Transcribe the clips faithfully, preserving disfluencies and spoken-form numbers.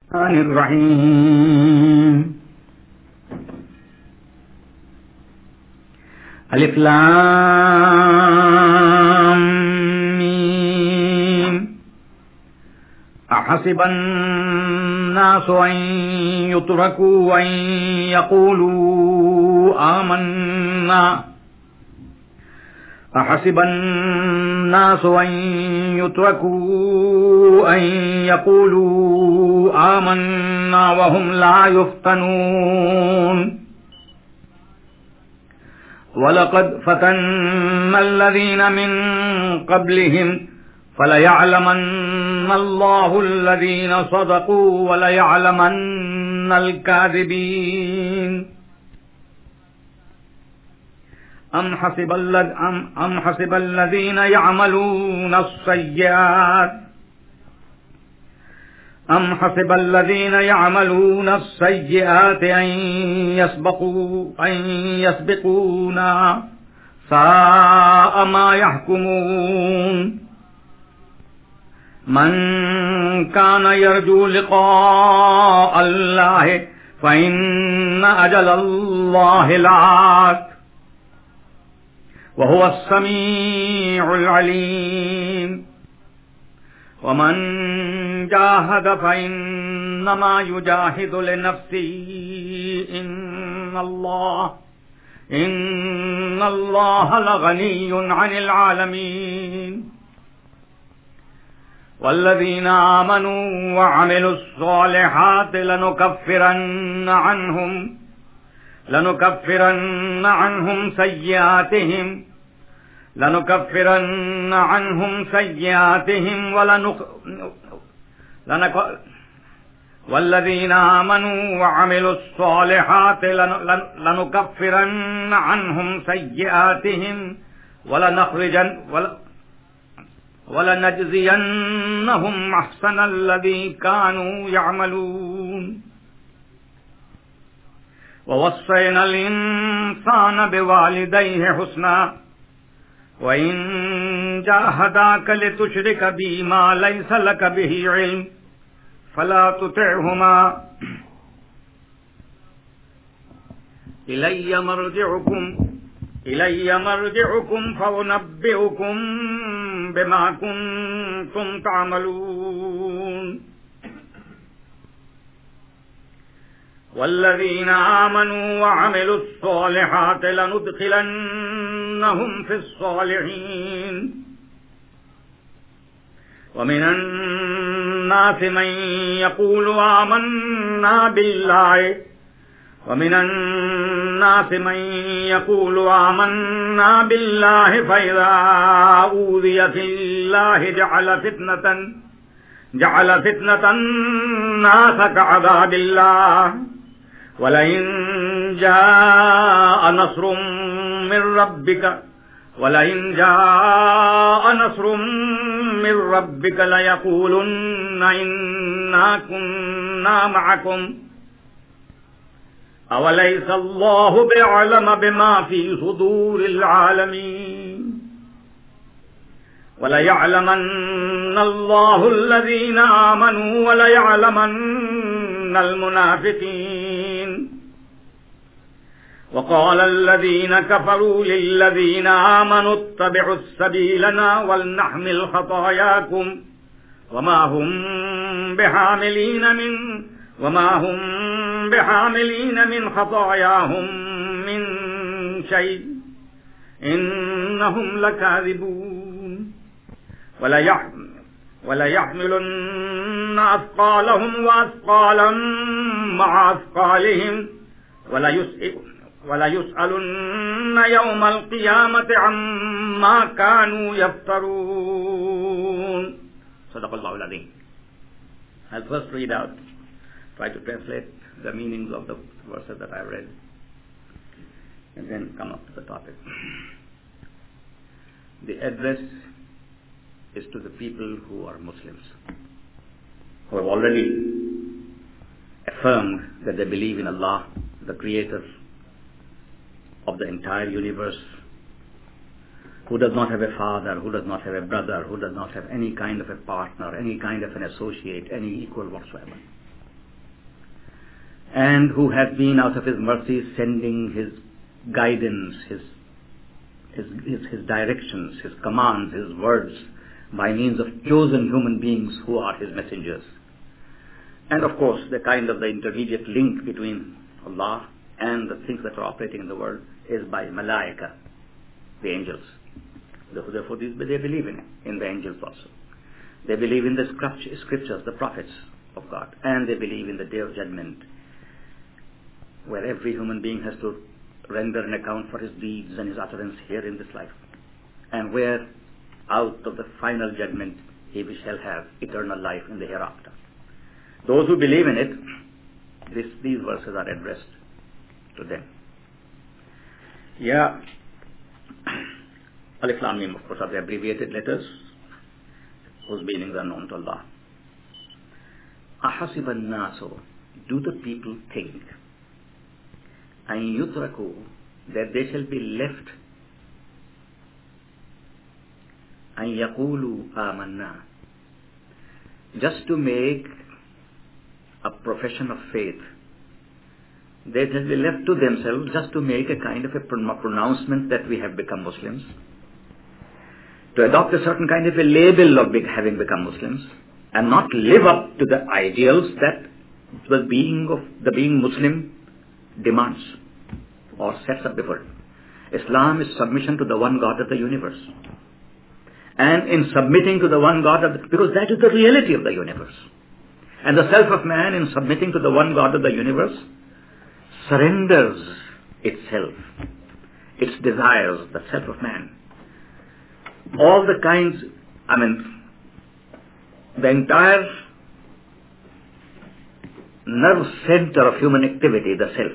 الرحمن الرحیم الف لام میم احسب الناس ان يتركوا ان يقولوا آمنا احسب الناس ان يتركوا ان يقولوا آمنا وهم لا يفتنون ولقد فتنا الذين من قبلهم فليعلمن الله الذين صدقوا وليعلمن الكاذبين أم حسب أم حسب الذين يعملون السيئات أم حسب الذين يعملون السيئات أن يسبقوا أن يسبقونا ساء ما يحكمون من كان يرجو لقاء الله فإن أجل الله لآت وهو السميع العليم ومن جاهد فإنما يجاهد لنفسه إن الله إن الله لغني عن العالمين والذين آمنوا وعملوا الصالحات لنكفرن عنهم لنكفرن عنهم سيئاتهم لنكفرن عنهم سيئاتهم ولنق لنك والذين آمنوا وعملوا الصالحات لنكفرن عنهم سيئاتهم ولنخرجن ولنجزينهم أحسن الذي كانوا يعملون ووصينا الإنسان بوالديه حسنا وإن جاهداك لتشرك بي ما ليس لك به علم فلا تطعهما إلي مرجعكم إلي مرجعكم فأنبئكم بما كنتم تعملون والذين آمنوا وعملوا الصالحات لندخلنهم في الصالحين ومن الناس من يقول آمنا بالله ومن الناس من يقول آمنا بالله فإذا أوذي في الله جعل فتنة جعل فتنة الناس كعذاب الله ولئن جاء نصر من ربك ولئن جاء نصر من ربك ليقولن إنا كنا معكم أوليس الله بأعلم بما في صدور العالمين وليعلمن الله الذين آمنوا وليعلمن المنافقين وقال الذين كفروا للذين آمنوا اتبعوا سبيلنا ولنحمل خطاياكم وما هم بحاملين من وما هم بحاملين من خطاياهم من شيء إنهم لكاذبون وليحملن أثقالهم وأثقالا مع أثقالهم وليسألن يوم القيامة عما كانوا يفترون. صدق الله العظيم. I'll first read out, try to translate the meanings of the verses that I've read, and then come up to the topic. The address is to the people who are Muslims, who have already affirmed that they believe in Allah, the creator of the entire universe, who does not have a father, who does not have a brother, who does not have any kind of a partner, any kind of an associate, any equal whatsoever. and who has been out of his mercy sending his guidance, his, his, his, his directions, his commands, his words by means of chosen human beings who are his messengers. And of course, the kind of the intermediate link between Allah and the things that are operating in the world is by Malaika, the angels. Therefore, they believe in, in the angels also. They believe in the scriptures, the prophets of God, and they believe in the day of judgment, where every human being has to render an account for his deeds and his utterance here in this life, and where out of the final judgment he shall have eternal life in the hereafter. Those who believe in it, this, these verses are addressed to them. Yeah. Alif Lam Mim, of course, are the abbreviated letters whose meanings are known to Allah. Ahasiban nasu, do the people think, an yutraku, that they shall be left, an yaqulu amanna, just to make a profession of faith. They shall be left to themselves just to make a kind of a pronouncement that we have become Muslims, to adopt a certain kind of a label of having become Muslims, and not live up to the ideals that the being of the being Muslim demands or sets up before. Islam is submission to the one God of the universe. And in submitting to the one God of the, because that is the reality of the universe. And the self of man, in submitting to the one God of the universe, surrenders itself, its desires, the self of man. All the kinds, I mean, the entire nerve center of human activity, the self.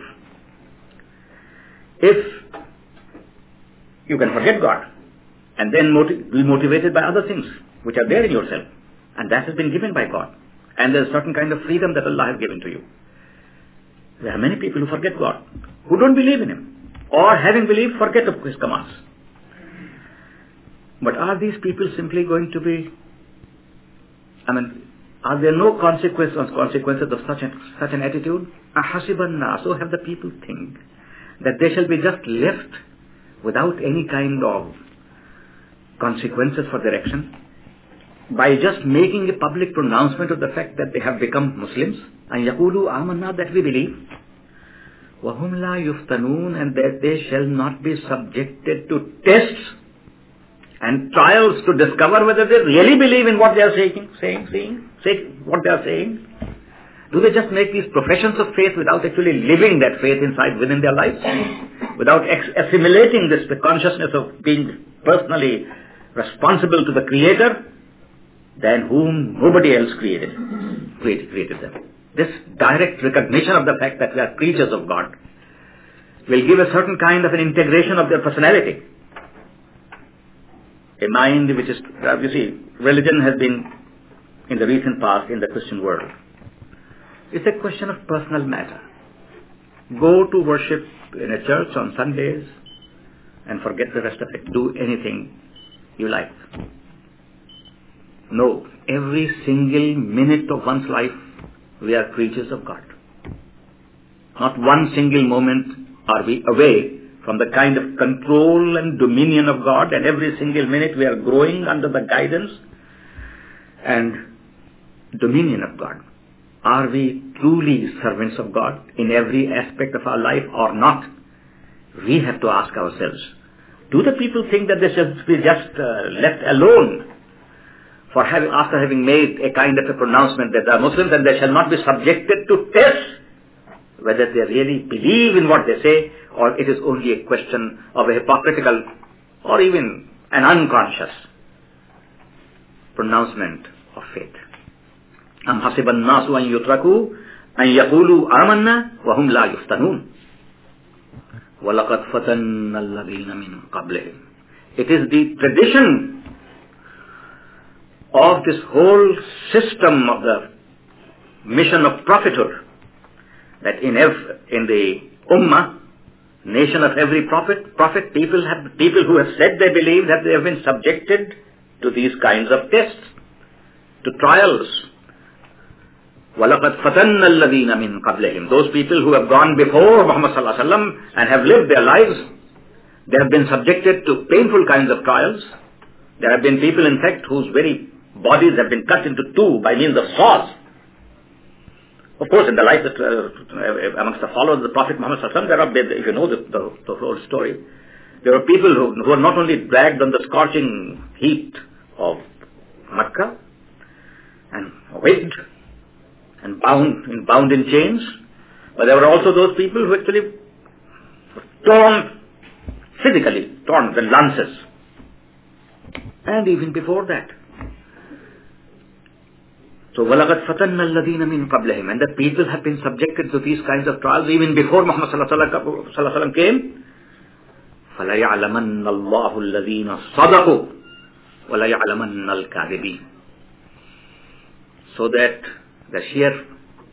If you can forget God and then motiv- be motivated by other things which are there in yourself, and that has been given by God, and there's a certain kind of freedom that Allah has given to you. There are many people who forget God, who don't believe in Him, or having believed, forget of His commands. But are these people simply going to be, I mean, are there no consequences consequences of such, a, such an attitude? Ahasiban nasu, have the people think that they shall be just left without any kind of consequences for their action by just making a public pronouncement of the fact that they have become Muslims, and yaqulu amanna, that we believe, wahum la yuftanun, and that they shall not be subjected to tests and trials to discover whether they really believe in what they are saying, saying, saying, saying what they are saying. Do they just make these professions of faith without actually living that faith inside within their lives, without ex- assimilating this the consciousness of being personally responsible to the Creator, than whom nobody else created, created, created them? This direct recognition of the fact that we are creatures of God will give a certain kind of an integration of their personality. A mind which is, you see, religion has been, in the recent past, in the Christian world, it's a question of personal matter. Go to worship in a church on Sundays and forget the rest of it. Do anything you like. No, every single minute of one's life, we are creatures of God. Not one single moment are we away from the kind of control and dominion of God, and every single minute we are growing under the guidance and dominion of God. Are we truly servants of God in every aspect of our life or not? We have to ask ourselves. Do the people think that they should be just uh, left alone for having, after having made a kind of a pronouncement that they are Muslims, and they shall not be subjected to tests whether they really believe in what they say, or it is only a question of a hypocritical or even an unconscious pronouncement of faith? Am hasiban nasu an yutraku an yaqulu amanna wa hum la yuftanun wa laqad fatanna alladhina min qablihim. It is the tradition of this whole system of the mission of prophethood that in ev- in the ummah, nation of every prophet, prophet people have people who have said they believe that they have been subjected to these kinds of tests, to trials, وَلَقَدْ فَتَنَّ الَّذِينَ مِنْ قَبْلِهِمْ. Those people who have gone before Muhammad sallallahu alaihi wasallam and have lived their lives, they have been subjected to painful kinds of trials. There have been people, in fact, whose very bodies have been cut into two by means of saws. Of course, in the life that, uh, amongst the followers of the Prophet Muhammad sallallahu alaihi wasallam, there are, if you know the, the, the whole story, there are people who, who are not only dragged on the scorching heat of Makkah and whipped and bound in, bound in chains, but there were also those people who actually were torn, physically torn with lances. And even before that. So, وَلَقَدْ فَتَنَّ الَّذِينَ مِنْ قَبْلِهِمْ. And the people have been subjected to these kinds of trials even before Muhammad sallallahu alaihi wasallam came. فَلَيَعْلَمَنَّ اللَّهُ الَّذِينَ صَدَقُوا وَلَيَعْلَمَنَّ الْكَاذِبِينَ. So that the sheer,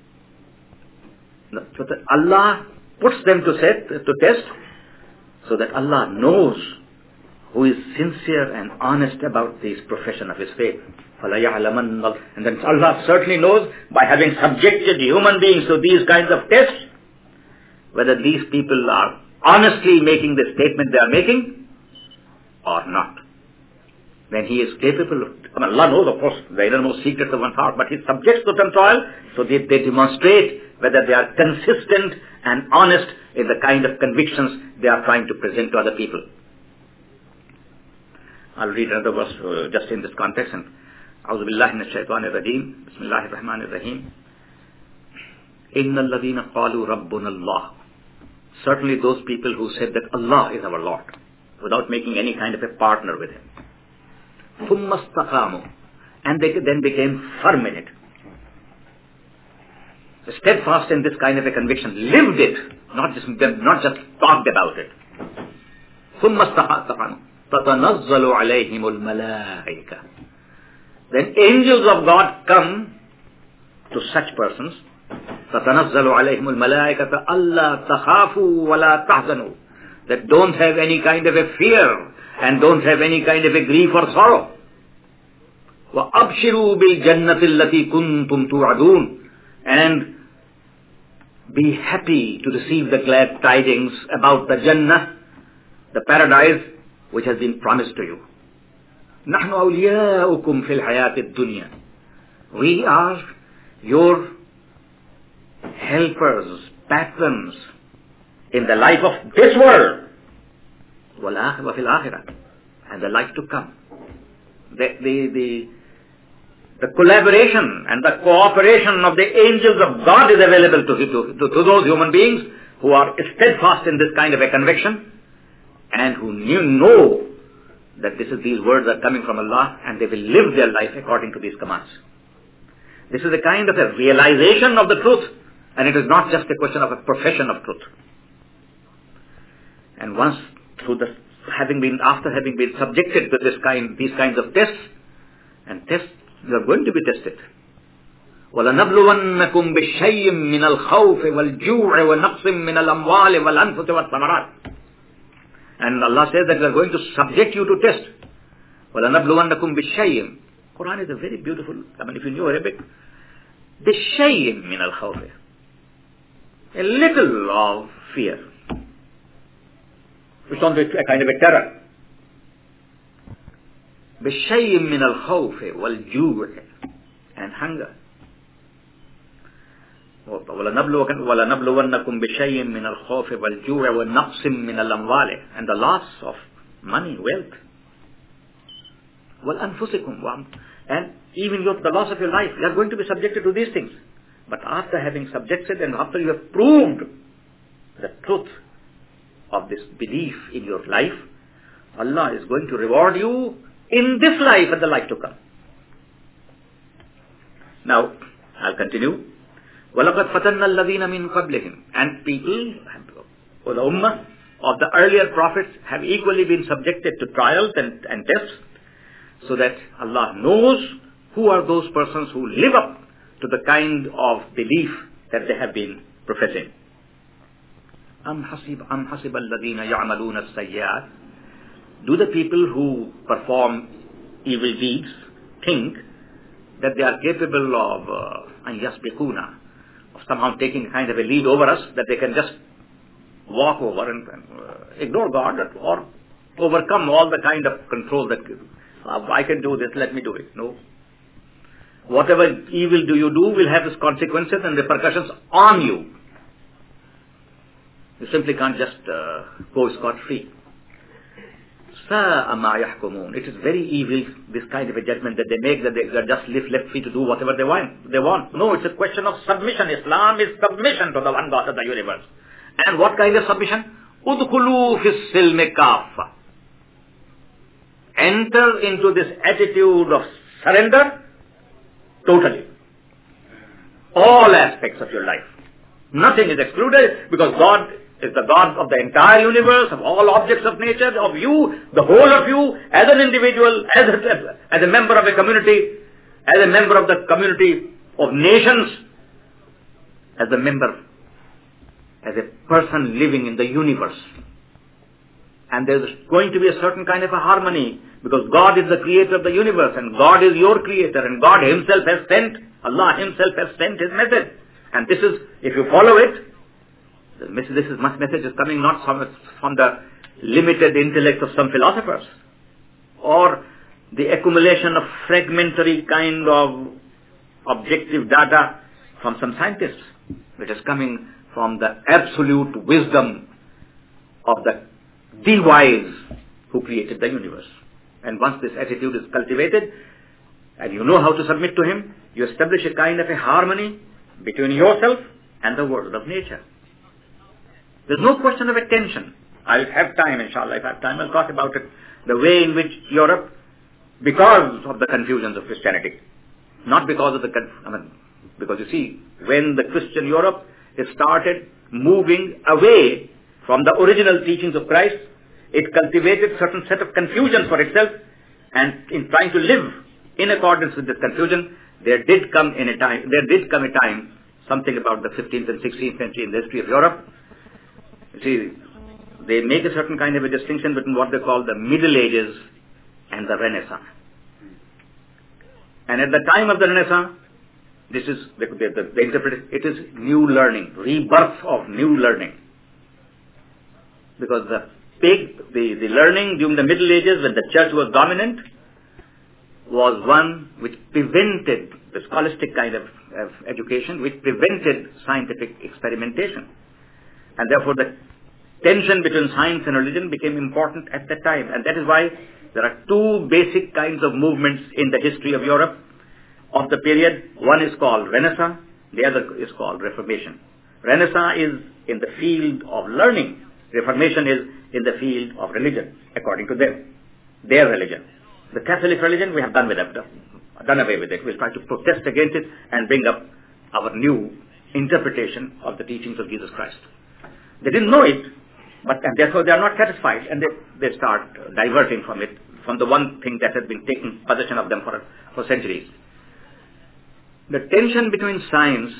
so that Allah puts them to set, to test, so that Allah knows who is sincere and honest about this profession of his faith. فَلَيَعْلَمَنَّ. And then Allah certainly knows, by having subjected human beings to these kinds of tests, whether these people are honestly making the statement they are making or not. Then he is capable of, I mean, Allah knows, of course, the innermost secrets of one's heart, but he subjects to them trial, so they, they demonstrate whether they are consistent and honest in the kind of convictions they are trying to present to other people. I'll read another verse uh, just in this context. And أعوذ بالله من الشيطان الرجيم بسم الله الرحمن الرحيم إن الذين قالوا ربنا الله. Certainly those people who said that Allah is our Lord, without making any kind of a partner with him. ثم استقاموا. And they then became firm in it, steadfast in this kind of a conviction, lived it, not just, not just talked about it. ثم استقاموا تتنزل عليهم الملائكة. Then angels of God come to such persons. تتنزل عليهم الملائكة ألا تخافوا ولا تحزنوا. That don't have any kind of a fear and don't have any kind of a grief or sorrow. وأبشروا بالجنة التي كنتم توعدون. And be happy to receive the glad tidings about the Jannah, the paradise which has been promised to you. نحن أولياؤكم في الحياة الدنيا. We are your helpers, patrons in the life of this world, وَالْآخِرَةِ وَفِي الْآخِرَةِ, and the life to come. The, the, the, the collaboration and the cooperation of the angels of God is available to, to, to, to those human beings who are steadfast in this kind of a conviction and who knew, know that this is, these words are coming from Allah and they will live their life according to these commands. This is a kind of a realization of the truth, and it is not just a question of a profession of truth. And once through the having been after having been subjected to this kind these kinds of tests, and tests you are going to be tested. وَلَنَبْلُوَنَّكُمْ بِشَيْءٍ مِّنَ الْخَوْفِ وَالْجُوعِ وَنَقْصٍ مِّنَ الْأَمْوَالِ وَالْأَنفُسِ وَالثَّمَرَاتِ. And Allah says that we are going to subject you to test. وَلَنَبْلُوَنَّكُمْ بِشَيْءٍ. Quran is a very beautiful, I mean if you know Arabic, بِشَيْءٍ مِّنَ الْخَوْفِ. A little of fear. It's not a kind of a terror. بِشَيْءٍ مِّنَ الْخَوْفِ وَالْجُوعِ, and hunger. وَلَنَبْلُوَنَّكُمْ بِشَيْءٍ مِّنَ الْخَوْفِ وَالْجُوعِ وَنَقْصٍ مِّنَ الْأَمْوَالِ, and the loss of money, wealth. وَالْأَنفُسِكُمْ, and even your, the loss of your life. You are going to be subjected to these things. But after having subjected and after you have proved the truth of this belief in your life, Allah is going to reward you in this life and the life to come. Now, I'll continue. وَلَقَدْ فَتَنَّ الَّذِينَ مِنْ قَبْلِهِمْ. And people, or the ummah of the earlier prophets, have equally been subjected to trials and, and tests, so that Allah knows who are those persons who live up to the kind of belief that they have been professing. أَمْ حَسِبَ أَمْ حَسِبَ الَّذِينَ يَعْمَلُونَ السَّيِّئَاتِ. Do the people who perform evil deeds think that they are capable of uh, an yasbiquna, of somehow taking kind of a lead over us, that they can just walk over and uh, ignore God or overcome all the kind of control that uh, I can do this, let me do it. No. Whatever evil do you do will have its consequences and repercussions on you. You simply can't just uh, go scot-free. Sa'a ma yahkumun. It is very evil, this kind of a judgment that they make, that they are just left, left free to do whatever they want. They want. No, it's a question of submission. Islam is submission to the one God of the universe. And what kind of submission? Udkhulu fis silmi kaffa. Enter into this attitude of surrender totally. All aspects of your life. Nothing is excluded, because God is the God of the entire universe, of all objects of nature, of you, the whole of you, as an individual, as a, as a member of a community, as a member of the community of nations, as a member, as a person living in the universe. And there is going to be a certain kind of a harmony, because God is the creator of the universe, and God is your creator, and God himself has sent, Allah himself has sent his message. And this is, if you follow it, this is, message is coming not from, from the limited intellect of some philosophers, or the accumulation of fragmentary kind of objective data from some scientists. It is coming from the absolute wisdom of the the wise who created the universe. And once this attitude is cultivated, and you know how to submit to him, you establish a kind of a harmony between yourself and the world of nature. There's no question of a tension. I'll have time, inshallah, if I have time, I'll talk about it. The way in which Europe, because of the confusions of Christianity, not because of the, I mean, because you see, when the Christian Europe started moving away from the original teachings of Christ, it cultivated certain set of confusion for itself, and in trying to live in accordance with this confusion, there did come in a time, there did come a time, something about the fifteenth and sixteenth century in the history of Europe. You see, they make a certain kind of a distinction between what they call the Middle Ages and the Renaissance. And at the time of the Renaissance, this is, the, the, the, the interpret, it is new learning, rebirth of new learning. Because the big, the, the learning during the Middle Ages, when the church was dominant, was one which prevented the scholastic kind of, of education, which prevented scientific experimentation. And therefore the tension between science and religion became important at that time. And that is why there are two basic kinds of movements in the history of Europe of the period. One is called Renaissance, the other is called Reformation. Renaissance is in the field of learning. Reformation is in the field of religion, according to them, their religion. The Catholic religion, we have done with it, done away with it. We'll try to protest against it and bring up our new interpretation of the teachings of Jesus Christ. They didn't know it, but and therefore they are not satisfied, and they, they start diverting from it, from the one thing that has been taking possession of them for, for centuries. The tension between science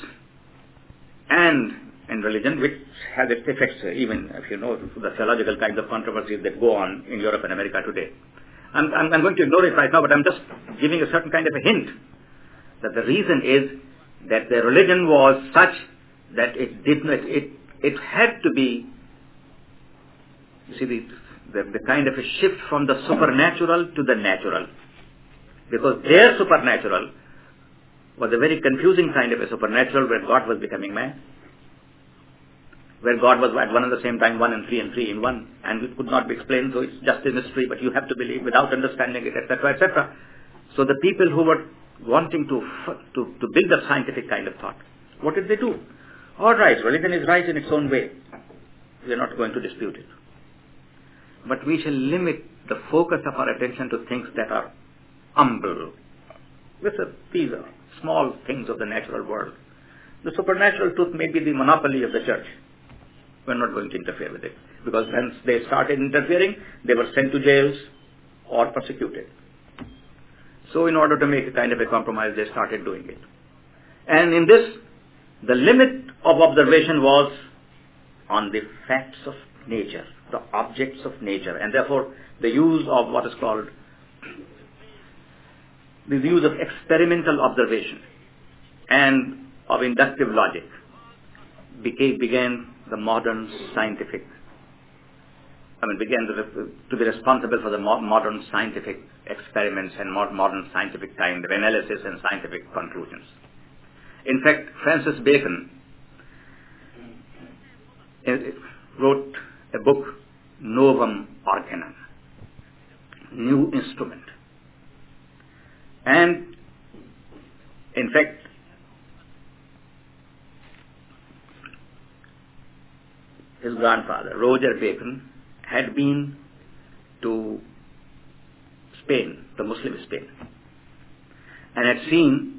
and, and religion, which has its effects, even if you know the theological kinds of controversies that go on in Europe and America today. I'm, I'm, I'm going to ignore it right now, but I'm just giving a certain kind of a hint that the reason is that the religion was such that it did not, it, it had to be, you see, the, the, the kind of a shift from the supernatural to the natural. Because their supernatural was a very confusing kind of a supernatural where God was becoming man. Where God was at one and the same time one and three and three in one, and it could not be explained, so it's just a mystery, but you have to believe without understanding it, et cetera, et cetera. So the people who were wanting to, to, to build a scientific kind of thought, what did they do? All right, religion is right in its own way. We are not going to dispute it. But we shall limit the focus of our attention to things that are humble. These are small things of the natural world. The supernatural truth may be the monopoly of the church. We're not going to interfere with it. Because once they started interfering, they were sent to jails or persecuted. So in order to make a kind of a compromise, they started doing it. And in this, the limit of observation was on the facts of nature, the objects of nature, and therefore the use of what is called the use of experimental observation and of inductive logic became, began the modern scientific, I mean, began to, to be responsible for the mo- modern scientific experiments and mo- modern scientific kind of analysis and scientific conclusions. In fact, Francis Bacon wrote a book, Novum Organum, New Instrument. And in fact, his grandfather, Roger Bacon, had been to Spain, the Muslim Spain, and had seen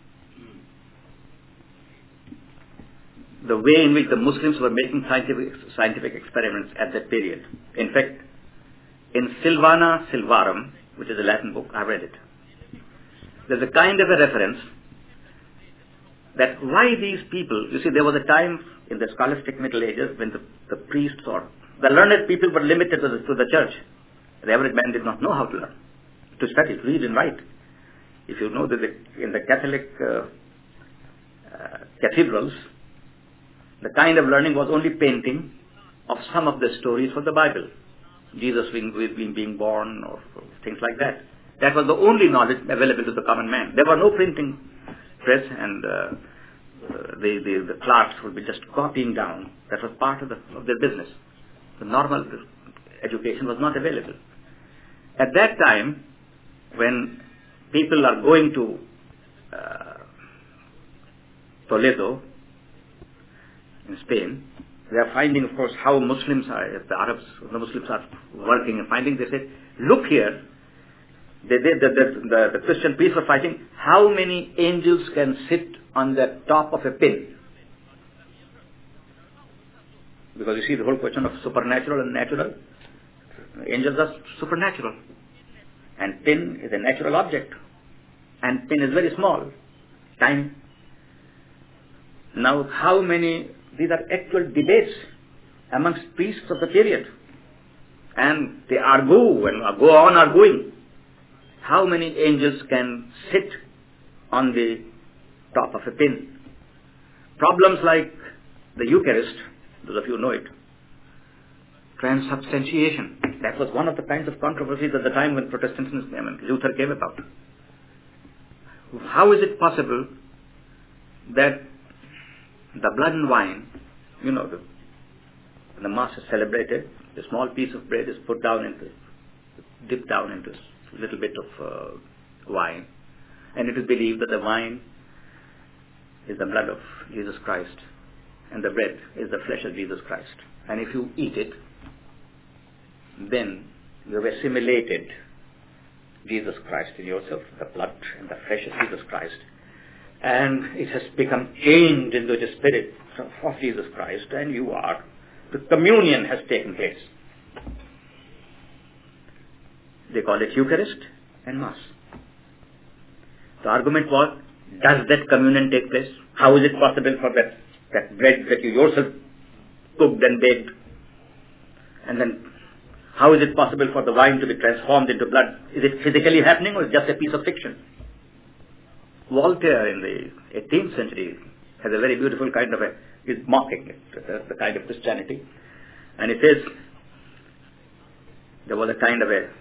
the way in which the Muslims were making scientific, scientific experiments at that period. In fact, in Sylvana Sylvarum, which is a Latin book, I read it, there's a kind of a reference that why these people, you see, there was a time in the scholastic Middle Ages when the, the priests or the learned people were limited to the, to the church. The average man did not know how to learn, to study, read and write. If you know that the, in the Catholic uh, uh, cathedrals, the kind of learning was only painting of some of the stories from the Bible. Jesus being, being, being born or things like that. That was the only knowledge available to the common man. There were no printing press and uh, uh, the, the, the clerks would be just copying down. That was part of, the, of their business. The normal education was not available. At that time, when people are going to uh, Toledo, in Spain, they are finding, of course, how Muslims are, the Arabs, the Muslims are working and finding, they said, look here, they, they, the, the, the, the Christian priests were fighting, how many angels can sit on the top of a pin? Because you see the whole question of supernatural and natural. Angels are supernatural. And pin is a natural object. And pin is very small. Time. Now, how many, these are actual debates amongst priests of the period. And they argue and go on arguing. How many angels can sit on the top of a pin? Problems like the Eucharist, those of you know it, transubstantiation. That was one of the kinds of controversies at the time when Protestantism, I mean, Luther came about. How is it possible that the blood and wine, you know, the, when the Mass is celebrated, a small piece of bread is put down into, dipped down into a little bit of uh, wine, and it is believed that the wine is the blood of Jesus Christ, and the bread is the flesh of Jesus Christ. And if you eat it, then you have assimilated Jesus Christ in yourself, the blood and the flesh of Jesus Christ. And it has become changed into the spirit of Jesus Christ, and you are, the communion has taken place. They call it Eucharist and Mass. The argument was, does that communion take place? How is it possible for that, that bread that you yourself cooked and baked? And then, how is it possible for the wine to be transformed into blood? Is it physically happening or is it just a piece of fiction? Voltaire in the eighteenth century has a very beautiful kind of a, is mocking it, the, the kind of Christianity. And he says, there was a kind of a,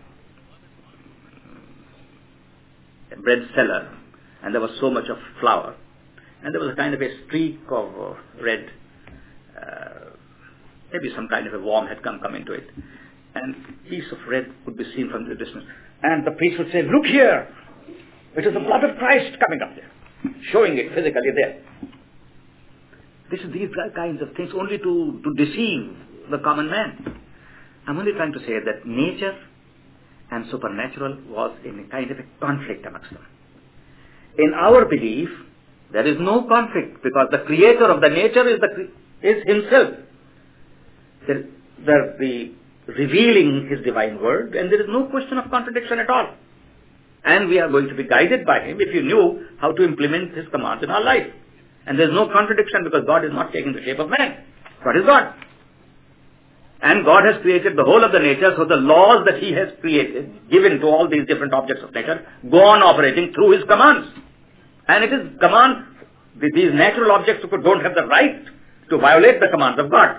a bread cellar, and there was so much of flour, and there was a kind of a streak of uh, red, uh, maybe some kind of a worm had come, come into it, and a piece of red could be seen from the distance. And the priest would say, look here, it is the blood of Christ coming up there, showing it physically there. This is these kinds of things only to, to deceive the common man. I'm only trying to say that nature and supernatural was in a kind of a conflict amongst them. In our belief, there is no conflict because the creator of the nature is, the, is himself. The, the, the revealing his divine word, and there is no question of contradiction at all. And we are going to be guided by him if you knew how to implement his commands in our life. And there is no contradiction because God is not taking the shape of man. God is God. And God has created the whole of the nature, so the laws that He has created, given to all these different objects of nature, go on operating through His commands. And it is command, these natural objects don't have the right to violate the commands of God.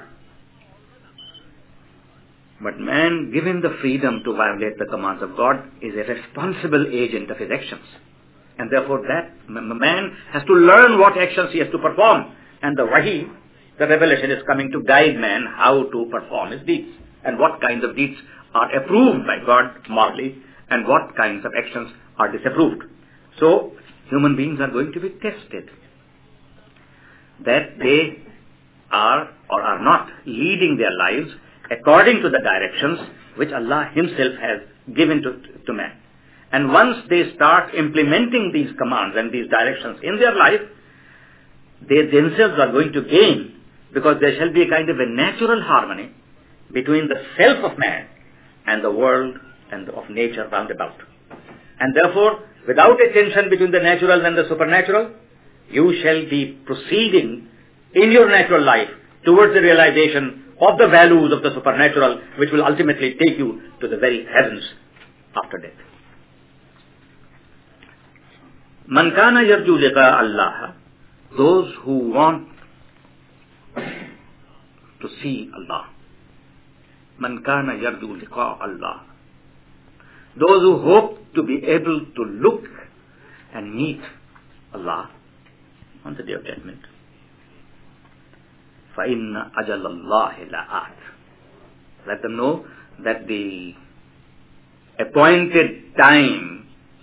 But man, given the freedom to violate the commands of God, is a responsible agent of his actions. And therefore that man has to learn what actions he has to perform. And the wahi, the revelation, is coming to guide man how to perform his deeds. And what kinds of deeds are approved by God morally, and what kinds of actions are disapproved. So, human beings are going to be tested. That they are or are not leading their lives according to the directions which Allah Himself has given to, to man. And once they start implementing these commands and these directions in their life, they themselves are going to gain, because there shall be a kind of a natural harmony between the self of man and the world and of nature round about. And therefore, without a tension between the natural and the supernatural, you shall be proceeding in your natural life towards the realization of the values of the supernatural, which will ultimately take you to the very heavens after death. Man kana yarju liqa Allah, those who want to see Allah. Man kana yarju liqa Allah, those who hope to be able to look and meet Allah on the day of judgment. فَإِنَّ أَجَلَ اللَّهِ لَآتٍ. Let them know that the appointed time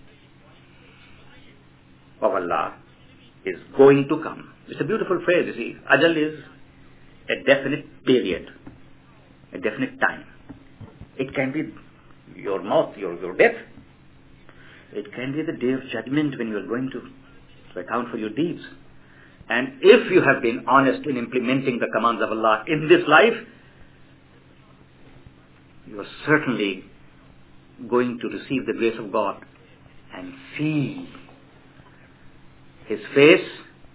of Allah is going to come. It's a beautiful phrase, you see. Ajal is a definite period, a definite time. It can be your mouth, your, your death. It can be the day of judgment when you are going to, to account for your deeds. And if you have been honest in implementing the commands of Allah in this life, you are certainly going to receive the grace of God and see His face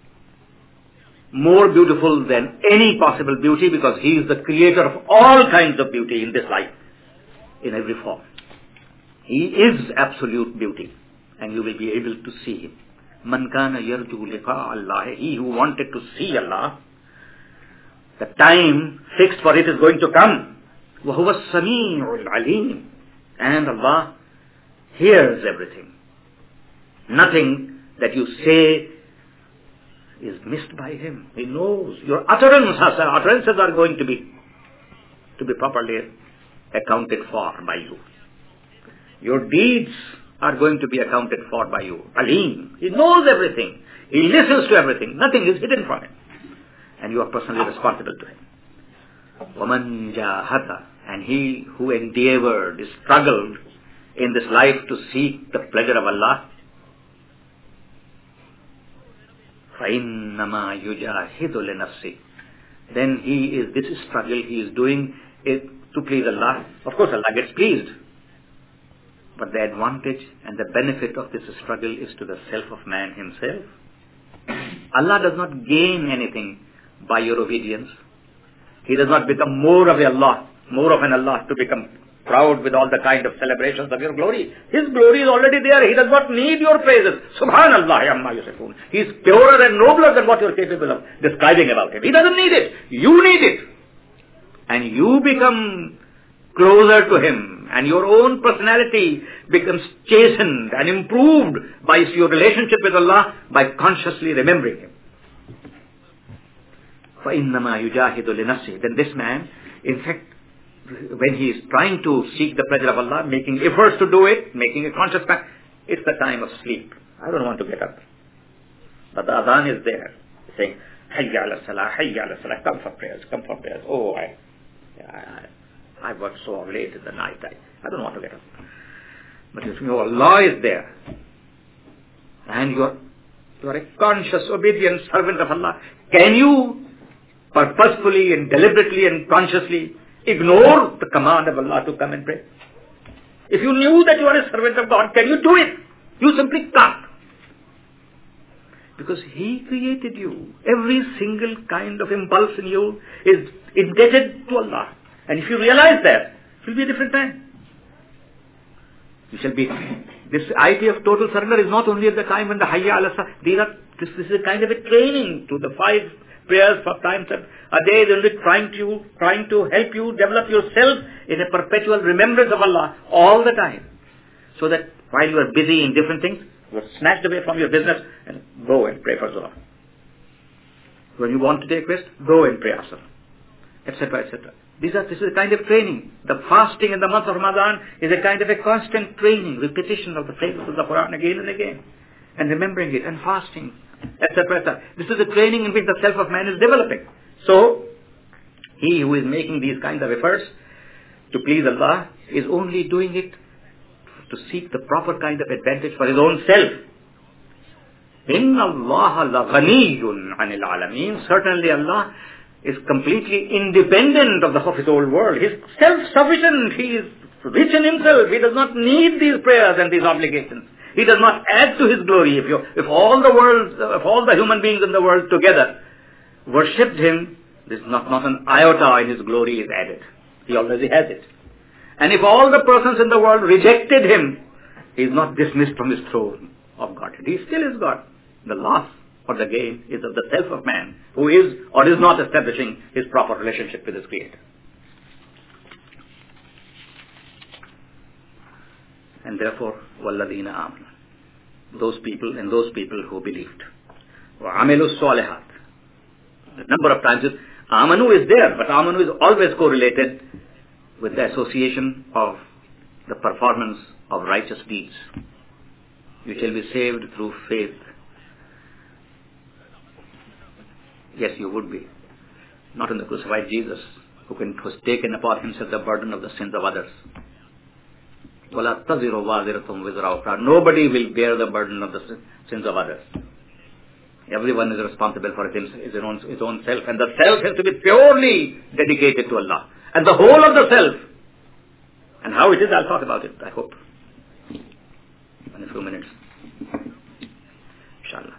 more beautiful than any possible beauty, because He is the creator of all kinds of beauty in this life, in every form. He is absolute beauty, and you will be able to see Him. Man kana yarju liqa Allah, he who wanted to see Allah, the time fixed for it is going to come. Wa huwa as-sami'ul alim, and Allah hears everything. Nothing that you say is missed by Him. He knows your utterances. Utterances are going to be to be properly accounted for by you. Your deeds are going to be accounted for by you. Alim. He knows everything. He listens to everything. Nothing is hidden from Him. And you are personally responsible to Him. وَمَنْ جَاهَدَ, and he who endeavored, struggled in this life to seek the pleasure of Allah, فَإِنَّمَا يُجَاهِدُ لِنَفْسِهِ, then he is, this struggle he is doing it to please Allah. Of course Allah gets pleased. But the advantage and the benefit of this struggle is to the self of man himself. Allah does not gain anything by your obedience. He does not become more of a Allah, more of an Allah to become proud with all the kind of celebrations of your glory. His glory is already there. He does not need your praises. Subhanallah amma yusifun. He is purer and nobler than what you are capable of describing about Him. He doesn't need it. You need it. And you become closer to Him, and your own personality becomes chastened and improved by your relationship with Allah by consciously remembering Him. فَإِنَّمَا يُجَاهِدُ لِنَفْسِهِ, then this man, in fact, when he is trying to seek the pleasure of Allah, making efforts to do it, making a conscious time, it's the time of sleep. I don't want to get up. But the adhan is there, saying, Hayya ala salah, Hayya ala salah, come for prayers, come for prayers. Oh, I, I, I worked so late in the night, I, I don't want to get up. But if your Allah is there, and you are, you are a conscious, obedient servant of Allah, can you purposefully and deliberately and consciously ignore the command of Allah to come and pray? If you knew that you are a servant of God, can you do it? You simply can't. Because He created you. Every single kind of impulse in you is indebted to Allah. And if you realize that, it will be a different time. You shall be, this idea of total surrender is not only at the time when the Hayya ala Salah, these are, this, this is a kind of a training to the five prayers, five times a day. They're only trying to, trying to help you develop yourself in a perpetual remembrance of Allah all the time. So that while you are busy in different things, you are snatched away from your business and go and pray for Salah. When you want to take rest, go and pray Asr, et cetera, et cetera. These are, this is a kind of training. The fasting in the month of Ramadan is a kind of a constant training, repetition of the phrases of the Quran again and again, and remembering it, and fasting, et cetera, et cetera. This is a training in which the self of man is developing. So, he who is making these kinds of efforts to please Allah is only doing it to seek the proper kind of advantage for his own self. Inna Allah la ghaniyun anil alameen. Certainly Allah is completely independent of the of his old world. He is self-sufficient. He is rich in himself. He does not need these prayers and these obligations. He does not add to his glory. If you, if all the world, if all the human beings in the world together worshipped him, there's not, not an iota in his glory is added. He already has it. And if all the persons in the world rejected him, he is not dismissed from his throne of Godhead. He still is God. The loss or the gain is of the self of man, who is or is not establishing his proper relationship with his Creator. And therefore, وَالَّذِينَ آمَنُوا, those people and those people who believed. وَعَمِلُوا الصَّالِحَاتِ. The number of times is, Amanu is there, but Amanu is always correlated with the association of the performance of righteous deeds. You shall be saved through faith. Yes, you would be. Not in the crucified Jesus, who can, who has taken upon himself the burden of the sins of others. وَلَا تَزِرُ وَازِرَةٌ وِزْرَ أُخْرَى. Nobody will bear the burden of the sins of others. Everyone is responsible for his, his, own, his own self. And the self has to be purely dedicated to Allah. And the whole of the self. And how it is, I'll talk about it, I hope, in a few minutes. Inshallah.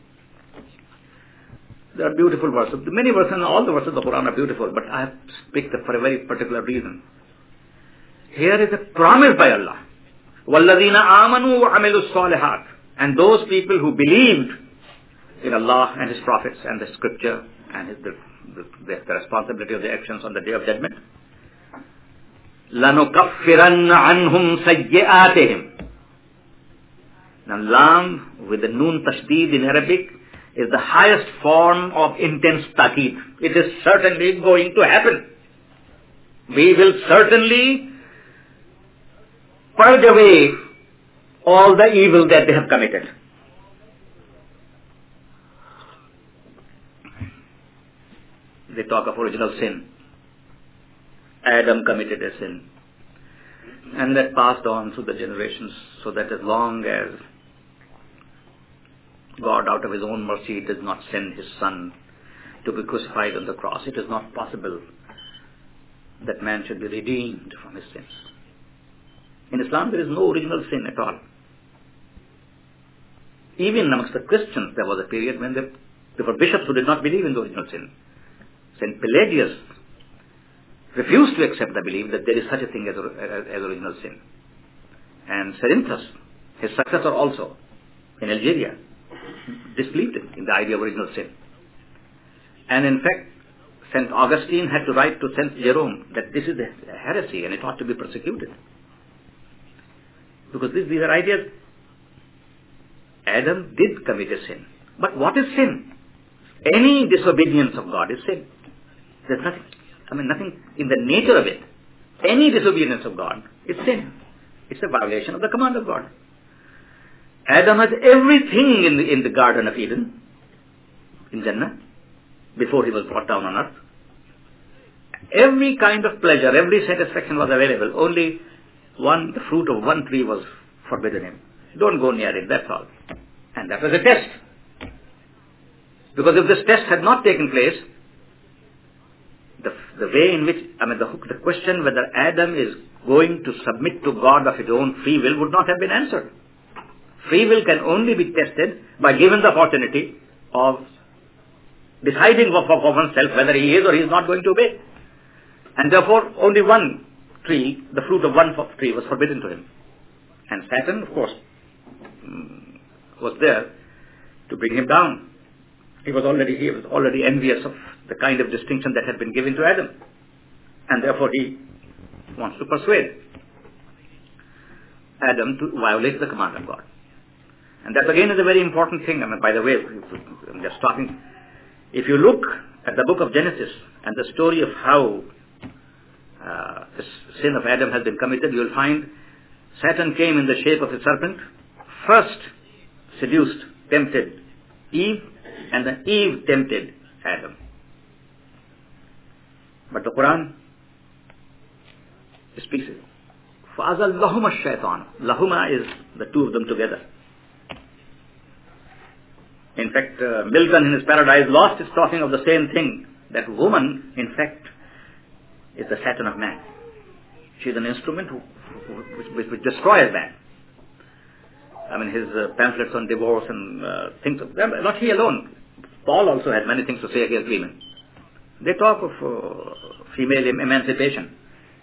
There are beautiful verses. Many verses, all the verses of the Quran are beautiful, but I have picked them for a very particular reason. Here is a promise by Allah. وَالَّذِينَ آمَنُوا وَعَمِلُوا الصَّالِحَاتِ. And those people who believed in Allah and His prophets and the scripture and his, the, the, the responsibility of the actions on the day of judgment. لَنُكَفِّرَنَّ عَنْهُمْ سَيِّئَاتِهِمْ. Now, lam with the noon tashdid in Arabic is the highest form of intense ta'keed. It is certainly going to happen. We will certainly purge away all the evil that they have committed. They talk of original sin. Adam committed a sin. And that passed on through the generations, so that as long as God, out of His own mercy, does not send His Son to be crucified on the cross, it is not possible that man should be redeemed from his sins. In Islam, there is no original sin at all. Even amongst the Christians, there was a period when there, there were bishops who did not believe in the original sin. Saint Pelagius refused to accept the belief that there is such a thing as, as, as original sin. And Cerinthus, his successor also, in Algeria, disbelieved in the idea of original sin. And in fact, Saint Augustine had to write to Saint Jerome that this is a heresy and it ought to be persecuted. Because this, these are ideas. Adam did commit a sin. But what is sin? Any disobedience of God is sin. There's nothing, I mean nothing in the nature of it. Any disobedience of God is sin. It's a violation of the command of God. Adam has everything in the, in the Garden of Eden, in Jannah, before he was brought down on earth. Every kind of pleasure, every satisfaction was available. Only one, the fruit of one tree was forbidden him. Don't go near it, that's all. And that was a test. Because if this test had not taken place, the, the way in which, I mean, the, the question whether Adam is going to submit to God of his own free will would not have been answered. Free will can only be tested by given the opportunity of deciding for, for oneself whether he is or he is not going to obey. And therefore, only one tree, the fruit of one tree was forbidden to him. And Satan, of course, was there to bring him down. He was already he was already envious of the kind of distinction that had been given to Adam. And therefore he wants to persuade Adam to violate the command of God. And that again is a very important thing. I mean, by the way, I'm just talking. If you look at the book of Genesis and the story of how uh, the sin of Adam has been committed, you will find Satan came in the shape of a serpent, first seduced, tempted Eve, and then Eve tempted Adam. But the Quran speaks it. فَأَزَلَّهُمَا الشَّيْطَانُ. Lahuma is the two of them together. In fact, uh, Milton in his Paradise Lost is talking of the same thing, that woman, in fact, is the Satan of man. She is an instrument who, which, which, which destroys man. I mean, his uh, pamphlets on divorce and uh, things of them, not he alone. Paul also had many things to say against women. They talk of uh, female em- emancipation.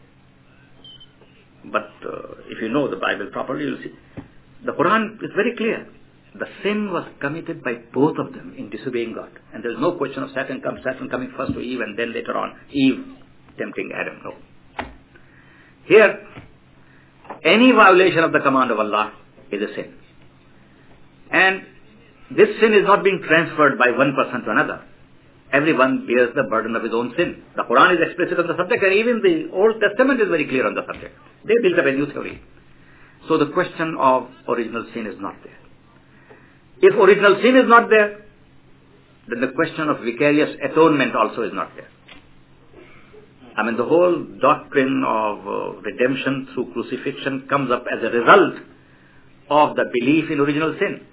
But uh, if you know the Bible properly, you'll see. The Quran is very clear. The sin was committed by both of them in disobeying God. And there's no question of Satan, come, Satan coming first to Eve and then later on Eve tempting Adam. No. Here, any violation of the command of Allah is a sin. And this sin is not being transferred by one person to another. Everyone bears the burden of his own sin. The Quran is explicit on the subject, and even the Old Testament is very clear on the subject. They built up a new theory. So the question of original sin is not there. If original sin is not there, then the question of vicarious atonement also is not there. I mean, the whole doctrine of uh, redemption through crucifixion comes up as a result of the belief in original sin.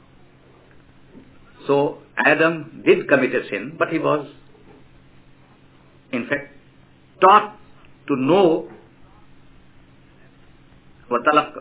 So Adam did commit a sin, but he was, in fact, taught to know وَتَلَقَّ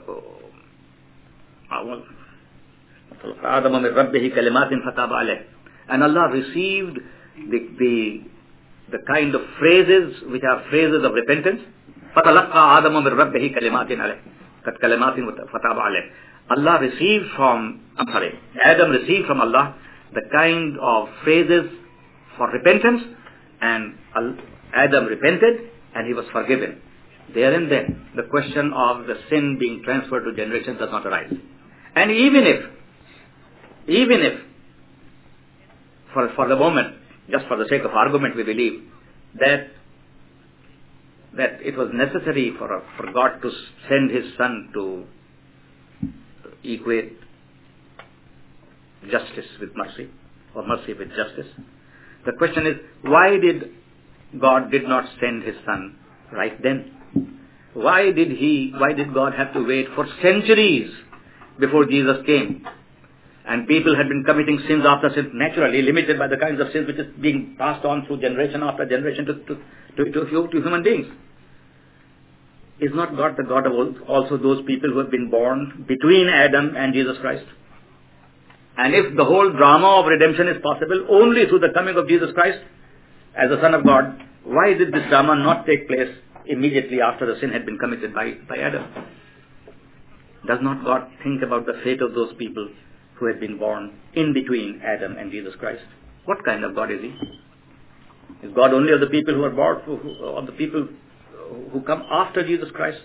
and Allah received the, the, the kind of phrases which are phrases of repentance. فَتَلَقَّى آدَمُ مِنْ رَبِّهِ كَلِمَاتٍ عَلَيْهِ كَلِمَاتٍ فَتَابَ عَلَيْهِ. Allah received from, I'm sorry, Adam received from Allah the kind of phrases for repentance, and Adam repented and he was forgiven. There and then, the question of the sin being transferred to generations does not arise. And even if, even if, for, for the moment, just for the sake of argument, we believe that that it was necessary for, for God to send His Son to equate justice with mercy, or mercy with justice. The question is, why did God did not send His Son right then? Why did He, why did God have to wait for centuries before Jesus came? And people had been committing sins after sins, naturally limited by the kinds of sins which is being passed on through generation after generation to, to, to, to, to human beings. Is not God the God of also those people who have been born between Adam and Jesus Christ? And if the whole drama of redemption is possible only through the coming of Jesus Christ as the Son of God, why did this drama not take place immediately after the sin had been committed by, by Adam? Does not God think about the fate of those people who had been born in between Adam and Jesus Christ? What kind of God is He? Is God only of the people who are born, who, who, of the people who come after Jesus Christ?